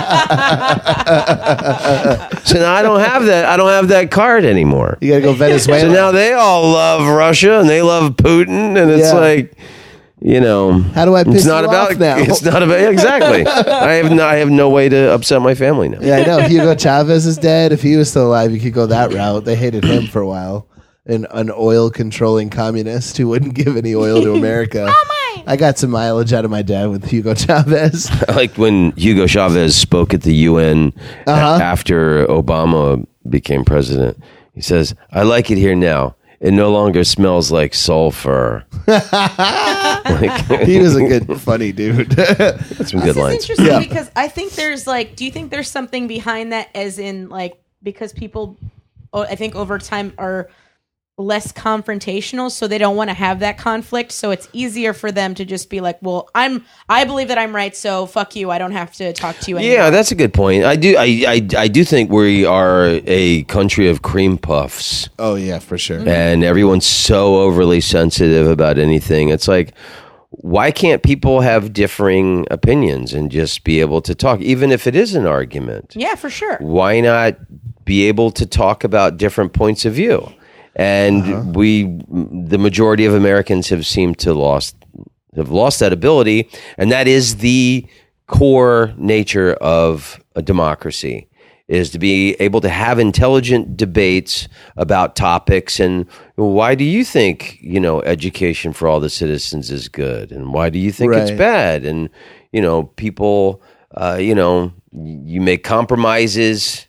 So now I don't have that. I don't have that card anymore. You got to go Venezuela. So now they all love Russia and they love Putin, and it's Yeah. like, you know, How do I piss it's not you about off now? It's not about exactly. I have no way to upset my family now. Yeah, I know. Hugo Chavez is dead. If he was still alive, you could go that route. They hated him for a while. An oil-controlling communist who wouldn't give any oil to America. I got some mileage out of my dad with Hugo Chavez. I liked when Hugo Chavez spoke at the UN after Obama became president. He says, "I like it here now. It no longer smells like sulfur." He was a good, funny dude. That's some good This is lines. interesting because I think there's like, do you think there's something behind that, as in like, because people, I think over time are less confrontational, so they don't want to have that conflict, so it's easier for them to just be like, well, I believe that I'm right, so fuck you, I don't have to talk to you anymore. Yeah, that's a good point. I do think we are a country of cream puffs. Oh, yeah, for sure. And everyone's so overly sensitive about anything. It's like, why can't people have differing opinions and just be able to talk, even if it is an argument? Yeah, for sure. Why not be able to talk about different points of view? And the majority of Americans have seemed to have lost that ability, and that is the core nature of a democracy, is to be able to have intelligent debates about topics. And why do you think, you know, education for all the citizens is good, and why do you think it's Right. bad? And, you know, people you make compromises,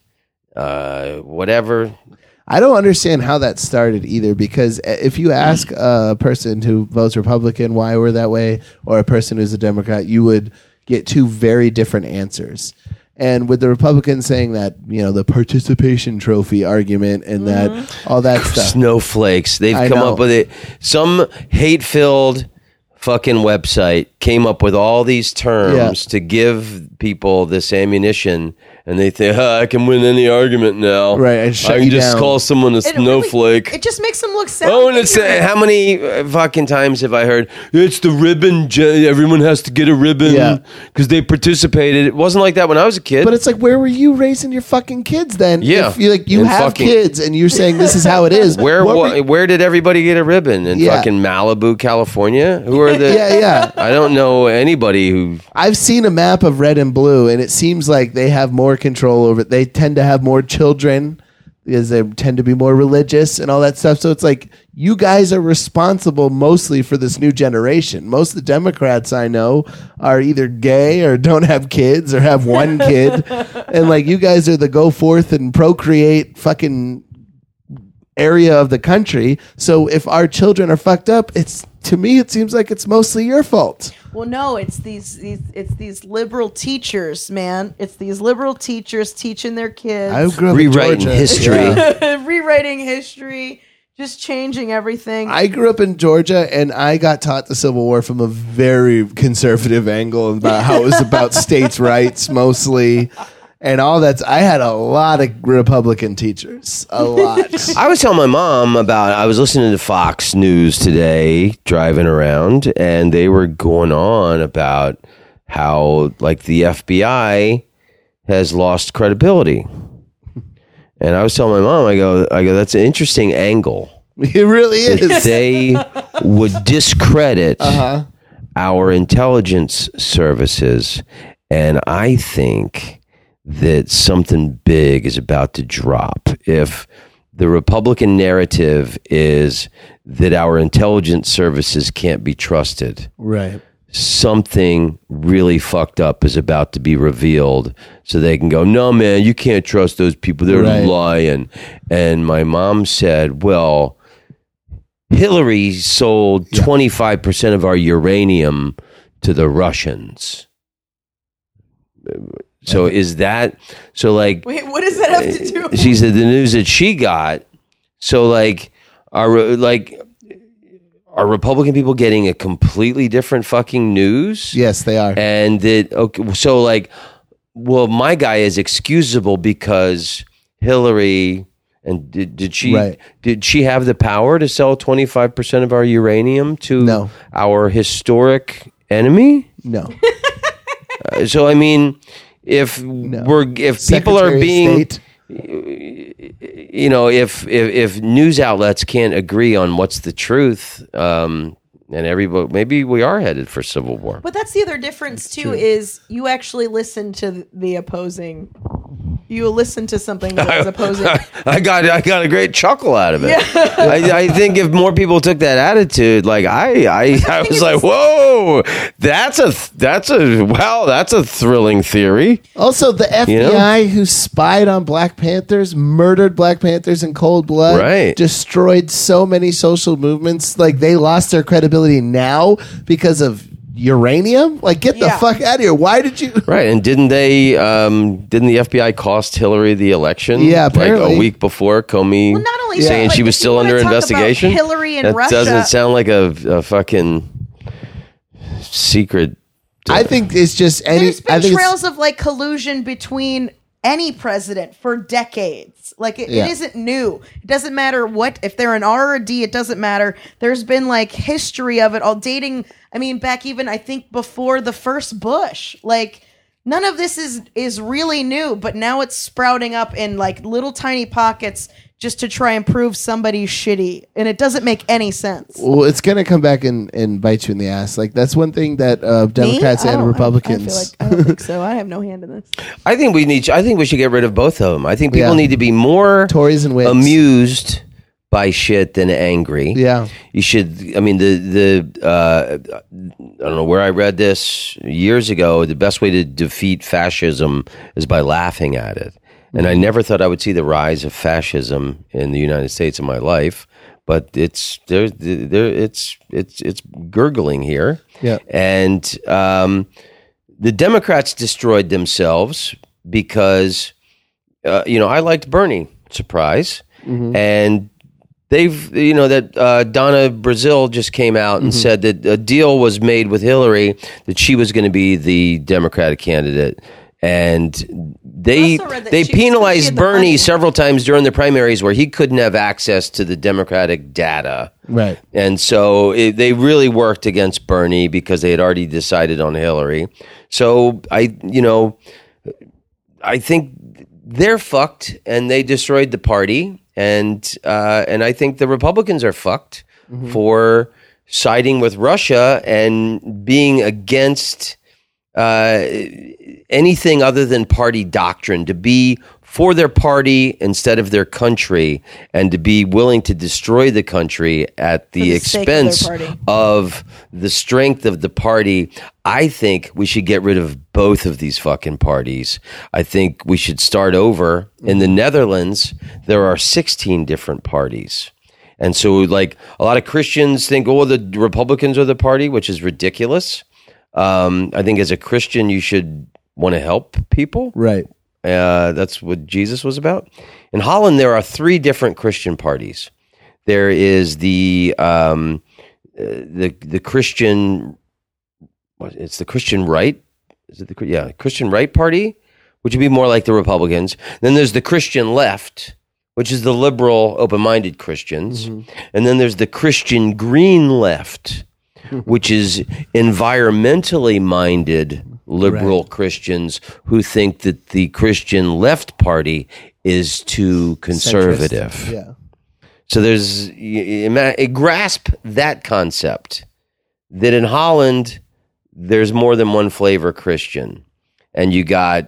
whatever. I don't understand how that started either, because if you ask a person who votes Republican why we're that way, or a person who's a Democrat, you would get two very different answers. And with the Republicans saying that, the participation trophy argument and that all that stuff. Snowflakes. They've come up with it. Some hate-filled fucking website came up with all these terms to give people this ammunition, and they think, I can win any argument now. Right, I can just call someone a snowflake. It just makes them look sound. Oh, and it's how many fucking times have I heard it's the ribbon? Everyone has to get a ribbon because they participated. It wasn't like that when I was a kid. But it's like, where were you raising your fucking kids then? Yeah, if you have kids and you're saying this is how it is. Where did everybody get a ribbon in fucking Malibu, California? Who are the? Yeah. I don't know anybody who. I've seen a map of red and blue, and it seems like they have more control over it. They tend to have more children because they tend to be more religious and all that stuff. So it's like, you guys are responsible mostly for this new generation. Most of the Democrats I know are either gay or don't have kids or have one kid. And like, you guys are the go forth and procreate fucking area of the country. So if our children are fucked up, to me it seems like it's mostly your fault. Well, no, it's these liberal teachers, man. It's these liberal teachers teaching their kids. I grew up rewriting in Georgia. history. Rewriting history, just changing everything. I grew up in Georgia, and I got taught the Civil War from a very conservative angle about how it was about states' rights mostly. And all that. I had a lot of Republican teachers. A lot. I was telling my mom I was listening to Fox News today, driving around, and they were going on about how, like, the FBI has lost credibility. And I was telling my mom, I go, that's an interesting angle. It really is. That they would discredit our intelligence services. And I think that something big is about to drop. If the Republican narrative is that our intelligence services can't be trusted, Right. something really fucked up is about to be revealed, so they can go, no, man, you can't trust those people. They're lying. And my mom said, well, Hillary sold 25% of our uranium to the Russians. So is that so? Like, wait, what does that have to do? She said the news that she got. So like, are Republican people getting a completely different fucking news? Yes, they are. And so like, well, my guy is excusable because Hillary. And did she have the power to sell 25% of our uranium to our historic enemy? No. So I mean, if people are being, if news outlets can't agree on what's the truth, and everybody, maybe we are headed for civil war. But that's the other difference too, is you actually listen to the opposing. You listen to something that is opposing. I got a great chuckle out of it. Yeah. I think if more people took that attitude, like I was like, whoa, that's a thrilling theory. Also, the FBI who spied on Black Panthers, murdered Black Panthers in cold blood, destroyed so many social movements. Like, they lost their credibility now because of uranium. Like, get the fuck out of here. Why did you? Right. And didn't the FBI cost Hillary the election? Yeah, apparently. Like a week before Comey not only saying she was still under investigation. Hillary and that Russia doesn't sound like a fucking secret. I think it's just there's been trails of like collusion between any president for decades. Like it isn't new. It doesn't matter if they're an R or a D, it doesn't matter. There's been like history of it all dating. I mean, back even I think before the first Bush. Like none of this is really new, but now it's sprouting up in like little tiny pockets just to try and prove somebody's shitty. And it doesn't make any sense. Well, it's going to come back and bite you in the ass. Like, that's one thing that Democrats and Republicans... I don't think so. I have no hand in this. I think we should get rid of both of them. I think people need to be more Tories and Whigs amused by shit than angry. Yeah. You should. I mean, I don't know where I read this years ago. The best way to defeat fascism is by laughing at it. And I never thought I would see the rise of fascism in the United States in my life, but it's gurgling here. Yeah. And the Democrats destroyed themselves because I liked Bernie. Surprise. And they've, that Donna Brazile just came out and said that a deal was made with Hillary that she was going to be the Democratic candidate. And they also read that they she penalized had the Bernie money. several times during the primaries where he couldn't have access to the Democratic data. Right. And so they really worked against Bernie because they had already decided on Hillary. So I think they're fucked and they destroyed the party. And I think the Republicans are fucked for siding with Russia and being against anything other than party doctrine, to be for their party instead of their country, and to be willing to destroy the country at the the sake of their expense party. of the strength of the party. I think we should get rid of both of these fucking parties. I think we should start over. In the Netherlands, there are 16 different parties. And so, like, a lot of Christians think, oh, the Republicans are the party, which is ridiculous. I think as a Christian, you should want to help people. Right. That's what Jesus was about. In Holland, there are 3 different Christian parties. There is the Christian. It's the Christian Right. Is it Christian Right Party, which would be more like the Republicans. Then there's the Christian Left, which is the liberal, open-minded Christians, and then there's the Christian Green Left, which is environmentally minded liberal Christians who think that the Christian Left Party is too conservative. Centrist. Yeah. So there's grasp that concept that in Holland there's more than one flavor Christian, and you got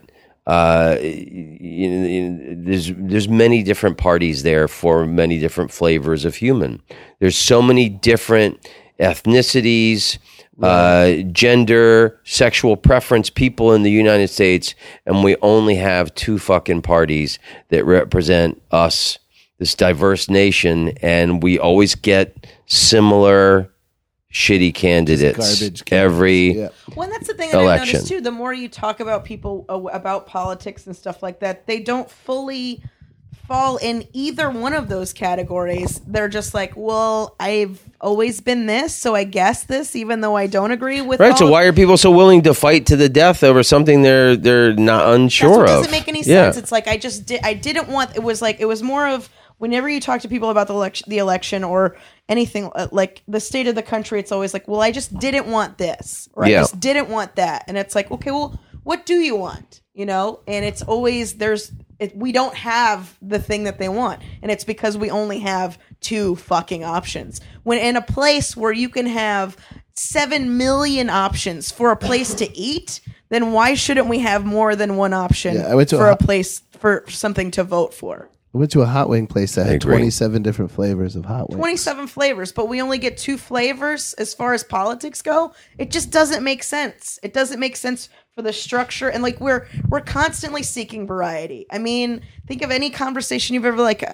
there's many different parties there for many different flavors of human. There's so many different ethnicities, gender, sexual preference people in the United States, and we only have 2 fucking parties that represent us, this diverse nation, and we always get similar shitty candidates garbage candidates. every Yeah. Well, and that's the thing that I've election. noticed too. The more you talk about people about politics and stuff like that, they don't fully fall in either one of those categories. They're just like, well, I've always been this, so I guess this, even though I don't agree with. Right. all So of- why are people so willing to fight to the death over something they're not unsure That's what of? doesn't make any Yeah. sense. It's like I didn't want. It was more of whenever you talk to people about the election or anything like the state of the country, it's always like, well, I just didn't want this, or I just didn't want that, and it's like, okay, well, what do you want? And it's always we don't have the thing that they want, and it's because we only have 2 fucking options. When in a place where you can have 7 million options for a place to eat, then why shouldn't we have more than one option Yeah, I went to for a a place for something to vote for? I went to a hot wing place that had agree. 27 different flavors of hot wings. 27 flavors, but we only get 2 flavors as far as politics go. It just doesn't make sense. It doesn't make sense for the structure, and like we're constantly seeking variety. I mean, think of any conversation you've ever like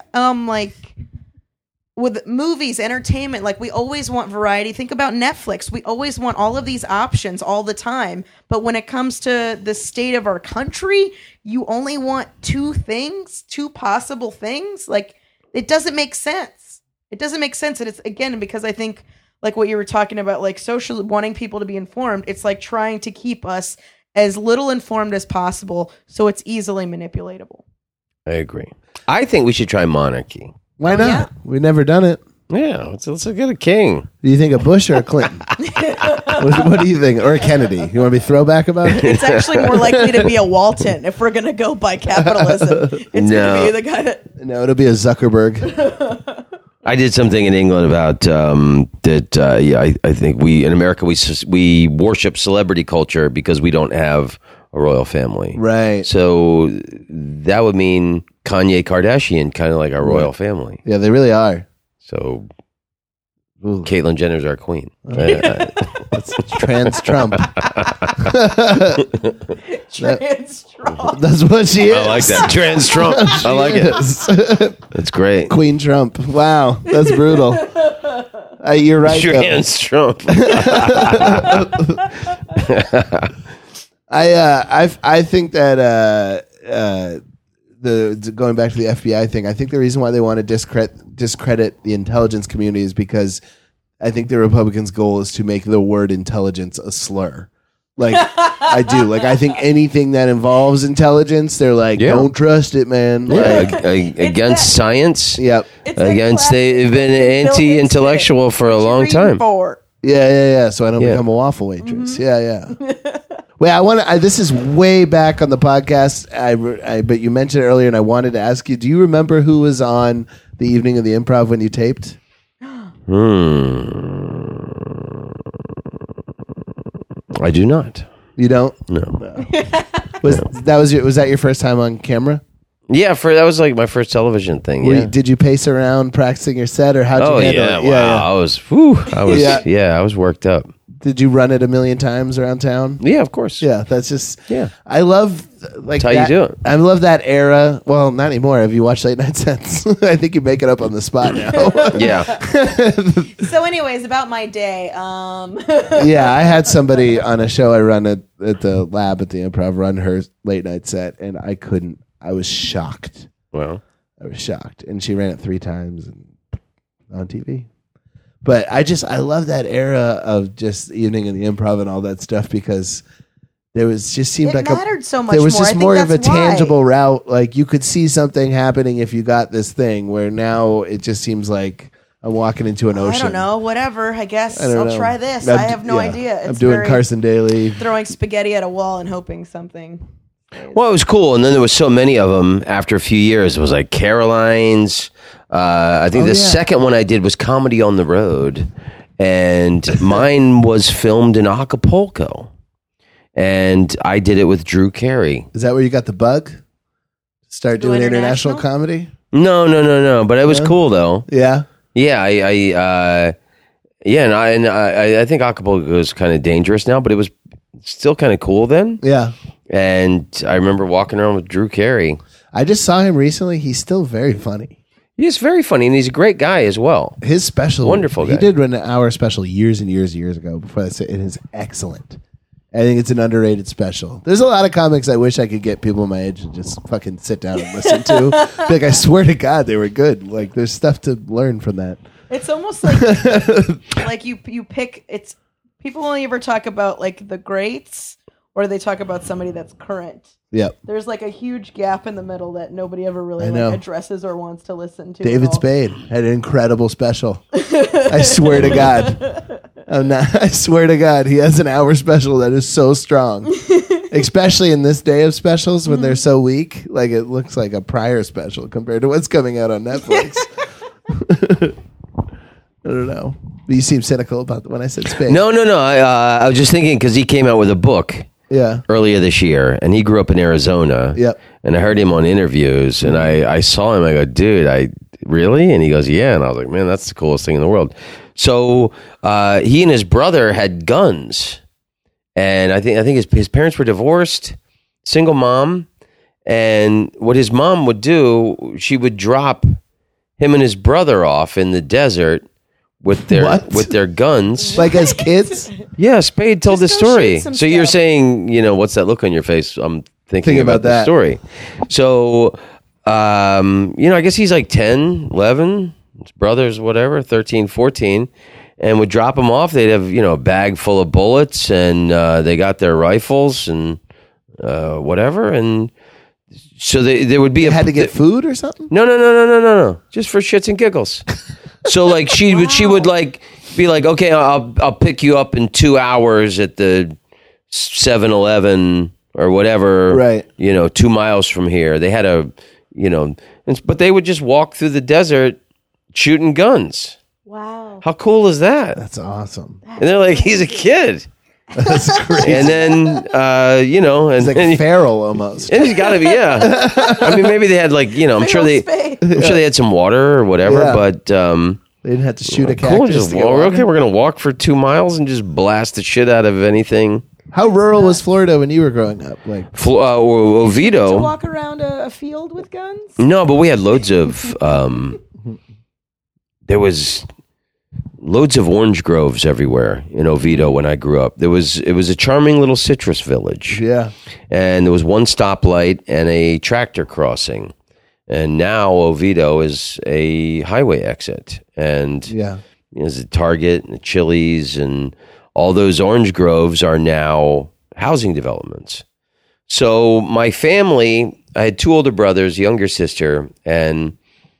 with movies, entertainment, like we always want variety. Think about Netflix. We always want all of these options all the time. But when it comes to the state of our country, you only want 2 things, 2 possible things. Like it doesn't make sense. It doesn't make sense. And it's again, because I think like what you were talking about, like socially wanting people to be informed, it's like trying to keep us as little informed as possible so it's easily manipulatable. I agree. I think we should try monarchy. Why not? yeah. We've never done it. Yeah, let's get a king. Do you think a Bush or a Clinton? what do you think? Or a Kennedy? You want to be throwback about it? It's actually more likely to be a Walton if we're going to go by capitalism. It's going No. to be the guy that... No, it'll be a Zuckerberg. I did something in England about that. I think we in America we worship celebrity culture because we don't have a royal family. Right. So that would mean Kanye Kardashian, kind of like our royal family. Yeah, they really are. So Ooh. Caitlyn Jenner's our queen. That's trans Trump. Trans Trump. That's what she is. I like that. Trans Trump. I like it. That's great. Queen Trump. Wow, that's brutal. You're right. though. Trans Trump. I think that the going back to the FBI thing, I think the reason why they want to discredit the intelligence community is because I think the Republicans' goal is to make the word intelligence a slur. Like I do. Like I think anything that involves intelligence, they're like, Yeah. don't trust it, man. Like, Against science. yep. They've been anti-intellectual for a long time. Yeah. So I don't Yeah. become a waffle waitress. Yeah. Wait, this is way back on the podcast. But you mentioned it earlier, and I wanted to ask you: do you remember who was on the evening of the Improv when you taped? I do not. You don't? No. Was that your first time on camera? Yeah, that was like my first television thing. Yeah. Did you pace around practicing your set, or how'd you handle yeah, it? wow! I was I was worked up. Did you run it a million times around town? Yeah, of course. Yeah, that's just. Yeah. I love like That's how you do it. I love that era. Well, not anymore. Have you watched Late Night Sets? I think you make it up on the spot now. Yeah. So, anyways, about my day. Yeah, I had somebody on a show I run at the lab at the Improv run her late night set, and I couldn't. I was shocked. Well, I was shocked, and she ran it 3 times on TV. But I love that era of just evening in the Improv and all that stuff because there was just seemed It like mattered so much there was more. I just think more of a that's why. tangible route. Like you could see something happening if you got this thing. Where now it just seems like I'm walking into an ocean. I don't know. Whatever. I guess I don't I'll know. try this. I'm- I have no yeah. idea. I'm It's doing very Carson Daly. throwing spaghetti at a wall and hoping something. it was cool, and then there was so many of them. After a few years, it was like Caroline's. I think the second one I did was Comedy on the Road, and mine was filmed in Acapulco, and I did it with Drew Carey. Is that where you got the bug? Start Go doing international? international comedy? No, but it was cool though. Yeah. Yeah, and I think Acapulco is kind of dangerous now, but it was still kind of cool then. Yeah. And I remember walking around with Drew Carey. I just saw him recently. He's still very funny. He's very funny, and he's a great guy as well. His special, Wonderful He guy. did an hour special years and years and years ago. Before that, it is excellent. I think it's an underrated special. There's a lot of comics I wish I could get people my age to just fucking sit down and listen to. Like I swear to God, they were good. Like there's stuff to learn from that. It's almost like like you pick. It's people only ever talk about like the greats, or they talk about somebody that's current. Yep. There's like a huge gap in the middle that nobody ever really I know. like addresses or wants to listen to. David at all. Spade had an incredible special. I swear to God. I swear to God, he has an hour special that is so strong. Especially in this day of specials when they're so weak. Like it looks like a prior special compared to what's coming out on Netflix. I don't know. But you seem cynical about when I said Spade. No. I was just thinking because he came out with a book Yeah. earlier this year, and he grew up in Arizona. Yep. And I heard him on interviews, and I saw him. I go, dude, really? And he goes, yeah. And I was like, man, that's the coolest thing in the world. So he and his brother had guns, and I think his parents were divorced, single mom, and what his mom would do, she would drop him and his brother off in the desert with their guns. Like as kids? Yeah, Spade told this Just go story. shoot some So you're stuff. saying, what's that look on your face? I'm thinking about that. the story. So, I guess he's like 10, 11, his brother's whatever, 13, 14, and would drop him off. They'd have, a bag full of bullets, and they got their rifles and whatever. And so there would be Had to get food or something? No. Just for shits and giggles. So like she would like be like, okay, I'll pick you up in 2 hours at the 7-Eleven or whatever. Right. 2 miles from here. They had but they would just walk through the desert shooting guns. Wow. How cool is that? That's awesome. And they're like, he's a kid. That's crazy. And then, and He's like then feral almost. and he's got to be, yeah. I mean, maybe they had like, I'm sure they Spade. had some water or whatever, Yeah. but They didn't have to shoot a Cool, cactus. just to get walk, water. okay, we're gonna walk for 2 miles and just blast the shit out of anything. How rural was Florida when you were growing up? Like, To Oviedo. walk around a field with guns? No, but we had loads of. There was loads of orange groves everywhere in Oviedo when I grew up. It was a charming little citrus village. yeah, And there was one stoplight and a tractor crossing. And now Oviedo is a highway exit. And yeah. there's a Target and a Chili's, and all those orange groves are now housing developments. So my family, I had 2 older brothers, a younger sister, and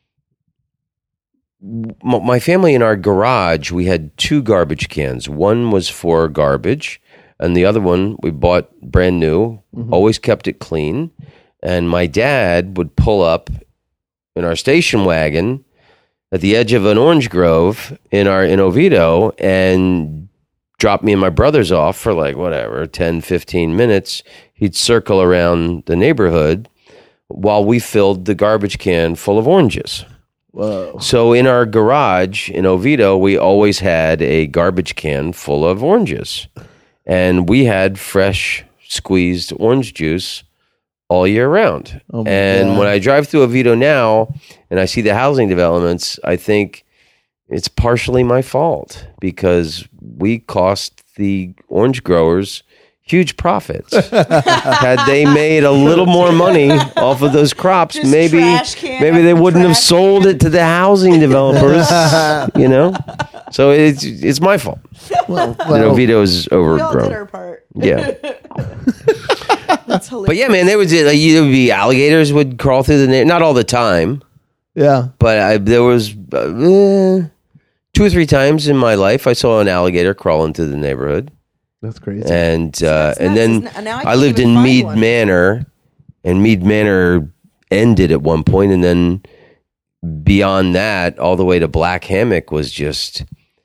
my family, in our garage, we had 2 garbage cans. One was for garbage, and the other one we bought brand new, always kept it clean. And my dad would pull up in our station wagon at the edge of an orange grove in Oviedo and drop me and my brothers off for like whatever 10, 15 minutes. He'd circle around the neighborhood while we filled the garbage can full of oranges. Whoa. So in our garage in Oviedo, we always had a garbage can full of oranges, and we had fresh squeezed orange juice all year round. Oh my And God. when I drive through Oviedo now and I see the housing developments, I think it's partially my fault because we cost the orange growers huge profits. Had they made a little more money off of those crops, Just maybe trash can they after wouldn't have trash sold it to the housing developers, you know? So it's my fault. Well, And Oviedo is We all did overgrown. our part. Yeah. That's hilarious. But yeah, man, there would be alligators would crawl through the not all the time, yeah. but there was 2 or 3 times in my life I saw an alligator crawl into the neighborhood. That's crazy. And nuts, then isn't it? Now I I can't lived even in find Mead one. Manor, and Mead Manor ended at one point, and then beyond that, all the way to Black Hammock was just,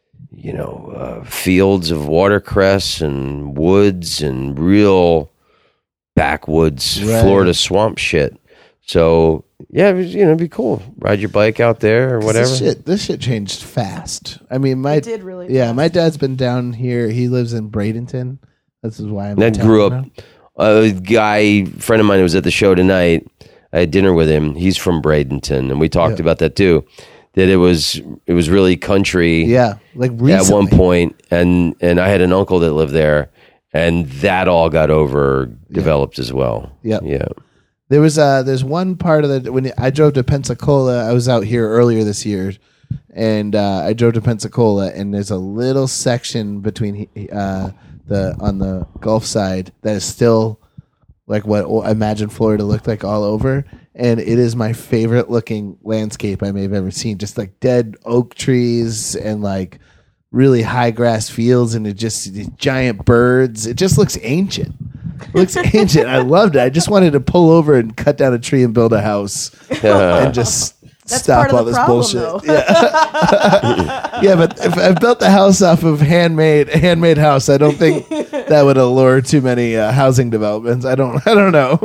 fields of watercress and woods and real backwoods Right. Florida swamp shit. So yeah, it was, it'd be cool. Ride your bike out there or whatever. This shit changed fast. I mean, It did really yeah. fast. My dad's been down here. He lives in Bradenton. This is why I'm. That in town grew now. up. A friend of mine who was at the show tonight, I had dinner with him. He's from Bradenton, and we talked about that too. That it was really country. Yeah, like At recently. one point, and I had an uncle that lived there, and that all got overdeveloped as well. Yep. Yeah. There's one part of when I drove to Pensacola. I was out here earlier this year, and I drove to Pensacola, and there's a little section between on the Gulf side that is still like what I imagine Florida looked like all over, and it is my favorite looking landscape I may have ever seen. Just like dead oak trees and like really high grass fields, and these giant birds. It just looks ancient. It looks ancient. I loved it. I just wanted to pull over and cut down a tree and build a house and just That's stop part of all the this problem, bullshit. though. Yeah. Yeah, but if I built the house off of handmade house, I don't think that would allure too many housing developments. I don't know.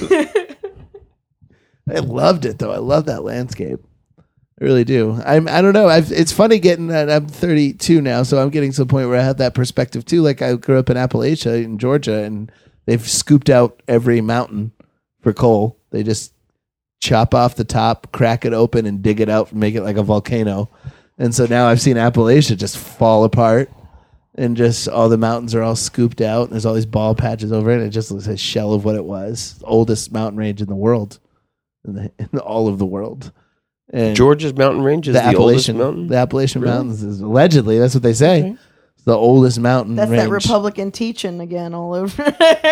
I loved it though. I love that landscape. I really do. I don't know. It's funny getting. I'm 32 now, so I'm getting to the point where I have that perspective too. Like I grew up in Appalachia in Georgia, and they've scooped out every mountain for coal. They just chop off the top, crack it open, and dig it out and make it like a volcano. And so now I've seen Appalachia just fall apart, and just all the mountains are all scooped out. And there's all these bald patches over it. And it just looks a shell of what it was. The oldest mountain range in the world, in all of the world. And Georgia's mountain range is the oldest mountain. the Appalachian Mountains is allegedly, that's what they say. It's the oldest mountain That's range. that Republican teaching again all over.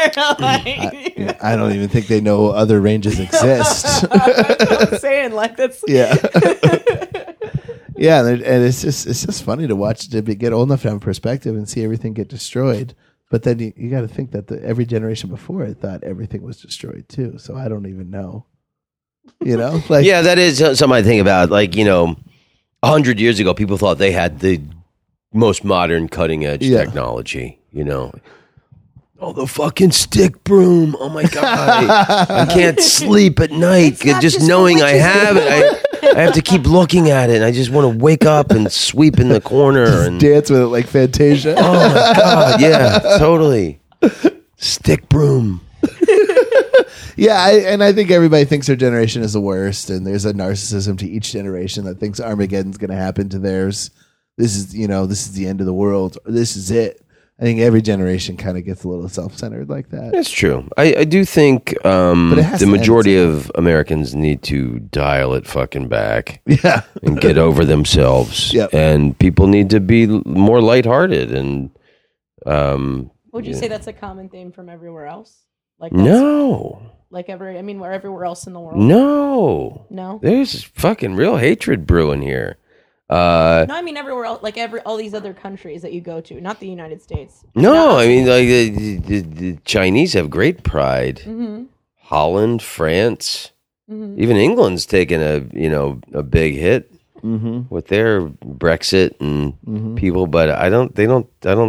I don't even think they know other ranges exist. I'm saying like that's Yeah. Yeah, and it's just funny to watch to get old enough to have a perspective and see everything get destroyed. But then you got to think that every generation before it thought everything was destroyed too. So I don't even know. Like Yeah, that is something I think about. Like 100 years ago, people thought they had the most modern, cutting edge technology. Oh, the fucking stick broom! Oh my god, I can't sleep at night not just just knowing for I witches have it. I have to keep looking at it. And I just want to wake up and sweep in the corner and Dance with it like Fantasia. oh my god, yeah, totally. Stick broom. Yeah, and I think everybody thinks their generation is the worst, and there's a narcissism to each generation that thinks Armageddon's going to happen to theirs. This is the end of the world. This is it. I think every generation kind of gets a little self-centered like that. That's true. I do think it has the to majority end. of Americans need to dial it fucking back Yeah. and get over themselves. Yep. And people need to be more lighthearted. And Would you say that's a common theme from everywhere else? Like that's, no, where everywhere else in the world. no, No. there's fucking real hatred brewing here. No, I mean everywhere else, like all these other countries that you go to, not the United States. No, I mean like the Chinese have great pride. Mm-hmm. Holland, France, Mm-hmm. even England's taken a big hit with their Brexit and people, but I don't think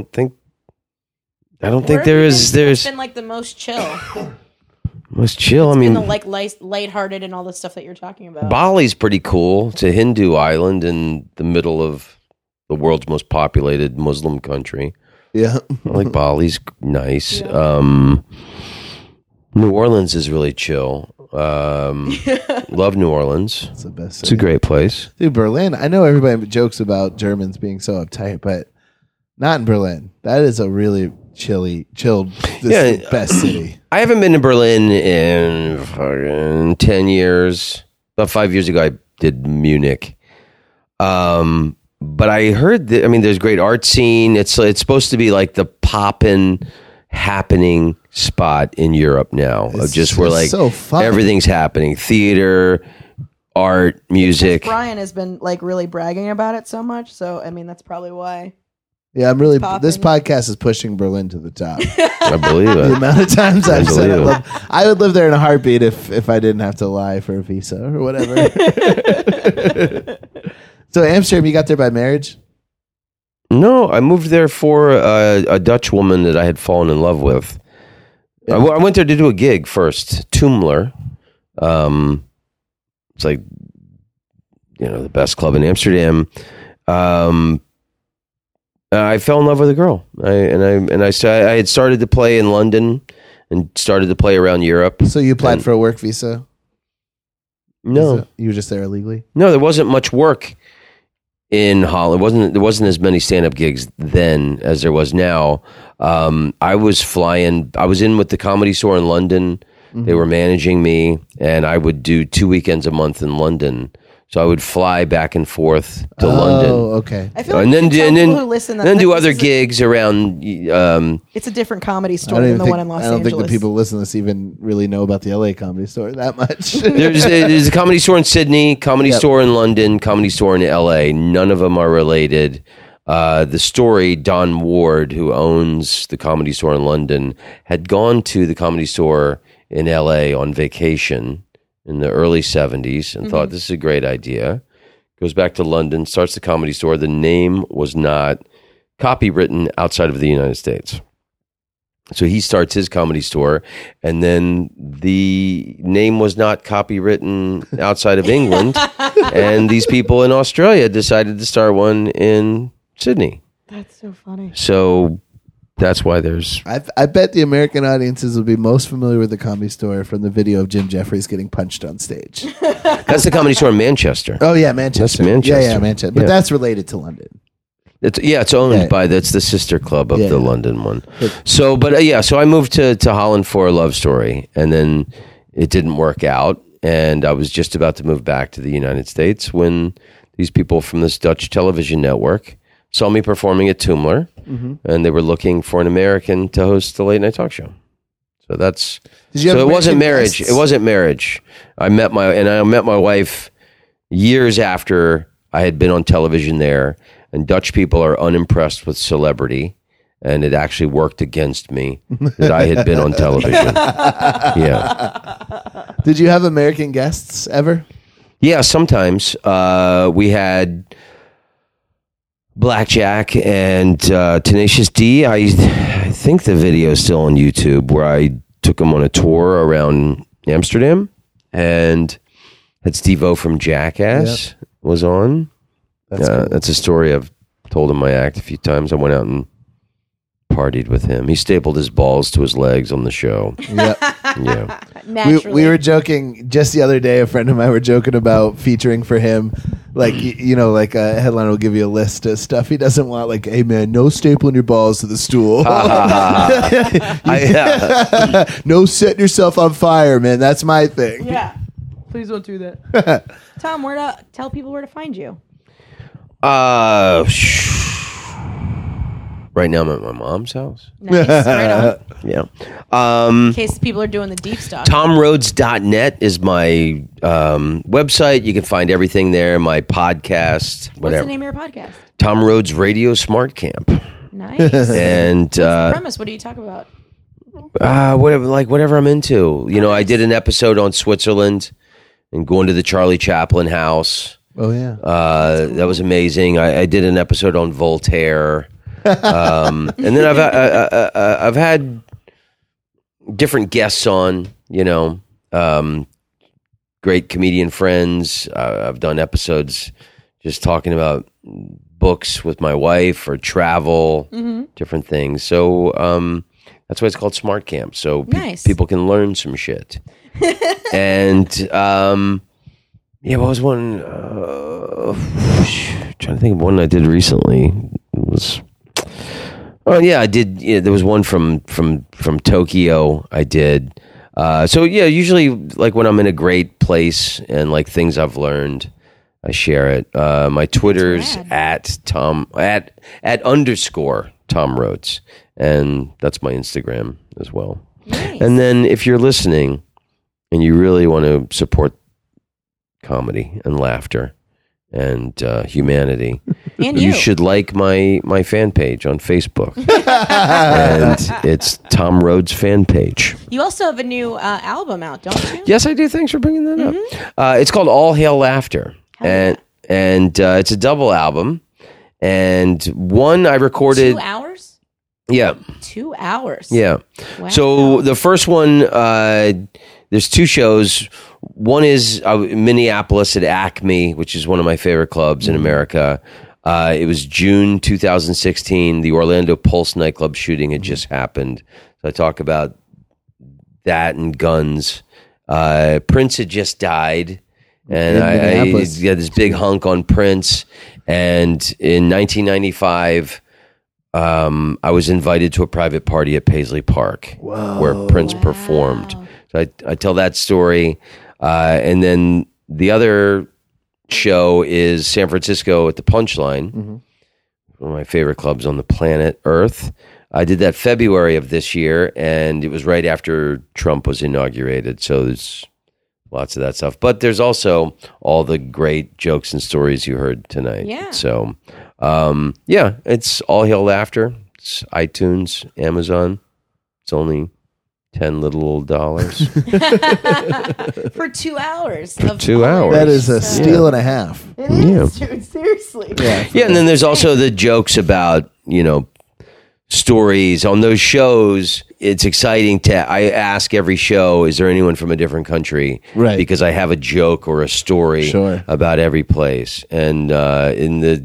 there's been like the most chill. most chill. I Been mean, the like lighthearted and all the stuff that you're talking about. Bali's pretty cool. It's a Hindu island in the middle of the world's most populated Muslim country. Yeah. I like Bali's nice. New Orleans is really chill. Love New Orleans. It's the best. It's a great place. Dude, Berlin. I know everybody jokes about Germans being so uptight, but not in Berlin. That is a really chilled. This is the best city. I haven't been to Berlin in fucking 10 years. About 5 years ago, I did Munich. But I heard that, there's great art scene. It's supposed to be like the poppin', happening spot in Europe now. It's Just where like so fun. everything's happening. Theater, art, music. Brian has been like really bragging about it so much, so that's probably why. Yeah, I'm really. Poppin'. This podcast is pushing Berlin to the top. I believe The it. amount of times I've said Unbelievable. I would live there in a heartbeat if I didn't have to lie for a visa or whatever. So Amsterdam, you got there by marriage? No, I moved there for a Dutch woman that I had fallen in love with. I went there to do a gig first, Toomler. It's like, the best club in Amsterdam. I fell in love with a girl. I had started to play in London and started to play around Europe. So you applied And- for a work visa? No, You were just there illegally? no, there wasn't much work in Holland. There wasn't as many stand-up gigs then as there was now. I was in with the Comedy Store in London. They were managing me, and I would do 2 weekends a month in London. So I would fly back and forth to London. Oh, okay. I feel And like then, people who listen that then do this other is gigs around. it's a different comedy I store don't, than even the think, one in Los I don't Angeles. think the people listening to this even really know about the LA Comedy Store that much. There's a Comedy Store in Sydney, Comedy Yep. Store in London, Comedy Store in LA. None of them are related. The story, Don Ward, who owns the Comedy Store in London, had gone to the Comedy Store in LA on vacation in the early 70s and thought, this is a great idea. Goes back to London, starts the Comedy Store. The name was not copywritten outside of the United States. So he starts his Comedy Store, and then the name was not copywritten outside of England, and these people in Australia decided to start one in Sydney. That's so funny. So that's why there's... I bet the American audiences will be most familiar with the Comedy Store from the video of Jim Jeffries getting punched on stage. That's the Comedy Store in Manchester. Oh yeah, Manchester. That's Manchester. Yeah, Manchester. But Yeah. that's related to London. It's owned Yeah. by, that's the sister club of Yeah. the London one. So I moved to Holland for a love story, and then it didn't work out, and I was just about to move back to the United States when these people from this Dutch television network saw me performing at Toomler, and they were looking for an American to host the late night talk show. So that's Did you have so. It wasn't American marriage. guests? It wasn't marriage. I met my wife years after I had been on television there. And Dutch people are unimpressed with celebrity, and it actually worked against me that I had been on television. Yeah. Did you have American guests ever? Yeah, sometimes. We had Blackjack and Tenacious D. I think the video is still on YouTube, where I took them on a tour around Amsterdam. And Had Steve-O from Jackass was on. That's cool. That's a story I've told in my act a few times. I went out and partied with him. He stapled his balls to his legs on the show. Yep. Yeah. Naturally. We were joking just the other day. A friend of mine were joking about featuring for him, like like a headliner will give you a list of stuff he doesn't want. Like, hey man, no stapling your balls to the stool. No setting yourself on fire, man. That's my thing. Yeah. Please don't do that. Tom, tell people where to find you. Right now I'm at my mom's house. Nice. Right on. Yeah. In case people are doing the deep stuff. TomRhodes.net is my website. You can find everything there. My podcast, What's whatever. the name of your podcast? Tom Rhodes Radio Smart Camp. Nice. And the premise, what do you talk about? whatever I'm into. I did an episode on Switzerland and going to the Charlie Chaplin house. Oh yeah. That was amazing. I did an episode on Voltaire. And then I've had different guests on, great comedian friends. I've done episodes just talking about books with my wife or travel, different things. So that's why it's called Smart Camp. So Nice. people can learn some shit. And what was one? Trying to think of one I did recently. It was. Oh yeah, I did. Yeah, there was one from Tokyo. I did. Usually like when I'm in a great place and like things I've learned, I share it. My Twitter's at Tom Rhodes, and that's my Instagram as well. Nice. And then if you're listening and you really want to support comedy and laughter and humanity, And you you. should like my fan page on Facebook. And it's Tom Rhodes fan page. You also have a new album out, don't you? Yes, I do. Thanks for bringing that up. It's called All Hail Laughter. And it's a double album. And one I recorded 2 hours? Yeah. 2 hours. Yeah. Wow. So the first one, there's two shows. One is Minneapolis at Acme, which is one of my favorite clubs in America. It was June 2016. The Orlando Pulse nightclub shooting had just happened. So I talk about that and guns. Prince had just died. And In I Minneapolis. had this big hunk on Prince. And in 1995, I was invited to a private party at Paisley Park where Prince performed. So I tell that story. And then the other show is San Francisco at the Punchline, one of my favorite clubs on the planet Earth. I did that February of this year, and it was right after Trump was inaugurated. So there's lots of that stuff. But there's also all the great jokes and stories you heard tonight. Yeah. So, it's All Hail Laughter. It's iTunes, Amazon. It's only $10 For 2 hours. For 2 hours. That is a steal and a half. It is, dude. Seriously. Yeah, and then there's also the jokes about, stories on those shows. It's exciting I ask every show, is there anyone from a different country? Right. Because I have a joke or a story Sure. about every place. And in the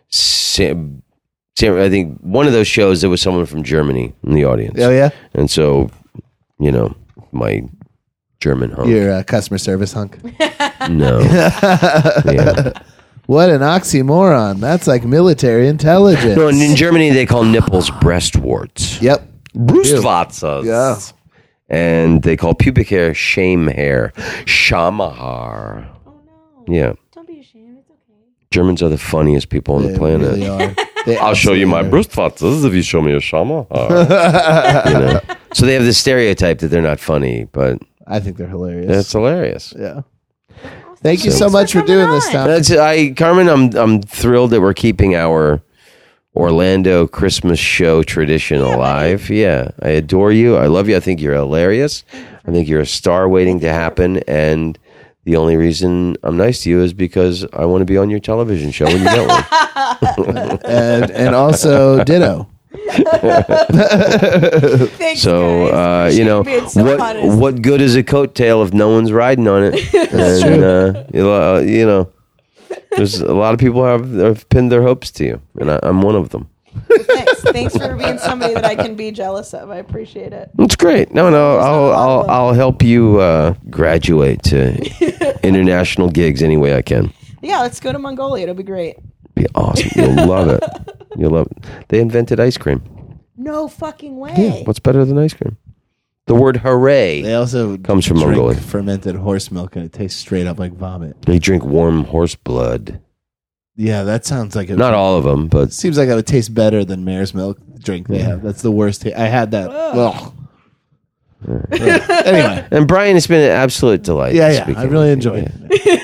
I think one of those shows, there was someone from Germany in the audience. Oh yeah, And so, my German hunk. your customer service hunk. No. Yeah. What an oxymoron! That's like military intelligence. No, and in Germany, they call nipples breastwarts. Yep. Brustwarzes. Yeah. And they call pubic hair shame hair. Shamahar. Oh, no. Yeah. Don't be ashamed. It's okay. Germans are the funniest people on They the planet. really are. They I'll show you my absolutely brustwarzes if you show me a Shamahar. So they have this stereotype that they're not funny, but are. I think they're hilarious. it's hilarious. Yeah. Thank you So- so much for coming doing this, on. Tom. Carmen, I'm thrilled that we're keeping our Orlando Christmas show tradition alive. Yeah, I adore you. I love you. I think you're hilarious. I think you're a star waiting to happen. And the only reason I'm nice to you is because I want to be on your television show when you get one. and also ditto. Thanks, So guys. you know Appreciate being so honest. what good is a coattail if no one's riding on it? And you know, there's a lot of people have pinned their hopes to you, and I'm one of them. Thanks for being somebody that I can be jealous of. I appreciate it. It's great. No, I'll help you graduate to international gigs any way I can. Yeah, let's go to Mongolia. It'll be great. Be awesome. You'll love it. You'll love it. They invented ice cream. No fucking way. Yeah, what's better than ice cream? The word hooray. They also comes from drink Mongolia. fermented horse milk, and it tastes straight up like vomit. They drink warm horse blood. Yeah, that sounds like Not all of them, but Seems like it would taste better than mare's milk drink they have. That's the worst. I had that. Ugh. Anyway, and Brian, it's been an absolute delight. yeah, speaking I really with you. enjoyed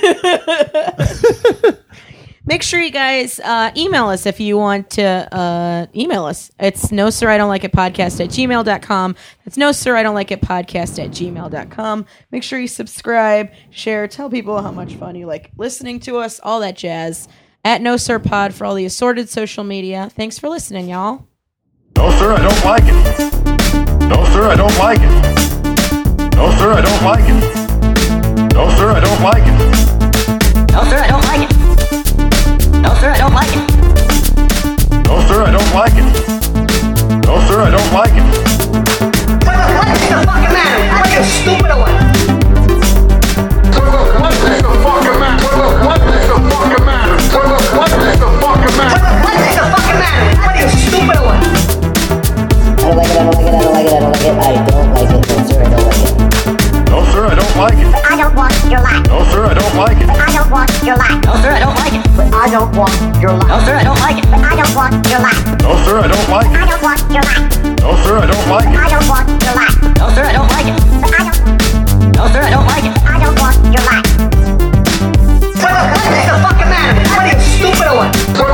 it. Make sure you guys email us if you want to email us. It's no sir I don't like it podcast at gmail.com. That's no sir I don't like it podcast at gmail.com. Make sure you subscribe, share, tell people how much fun you like listening to us, all that jazz. At No Sir Pod for all the assorted social media. Thanks for listening, y'all. No, sir, I don't like it. No, sir, I don't like it. No, sir, I don't like it. No, sir, I don't like it. No, sir, I don't like it. No, sir, I don't like it. No, sir, I don't like it. No, sir, I don't like it. What's the fucking matter? What are you stupid or what? What is the fucking matter? What is the fucking matter? What is the fucking matter? What is the fucking matter? What are you stupid or what? I don't like it, I don't like it, I don't like it, I don't like it, no sir, I don't like it. No, sir, I don't like it. I don't want your life. No, sir, I don't like it. I don't want your life. No sir, I don't like it. But I don't want your life. No sir, I don't like it. But I don't want your life. No, sir, I don't like I it. don't want your life. No, sir, I don't like it. I don't want your life. No sir, I don't like it. But I don't. No sir, I don't like it. I don't want your life. What is the fucking matter? What are you stupid or what?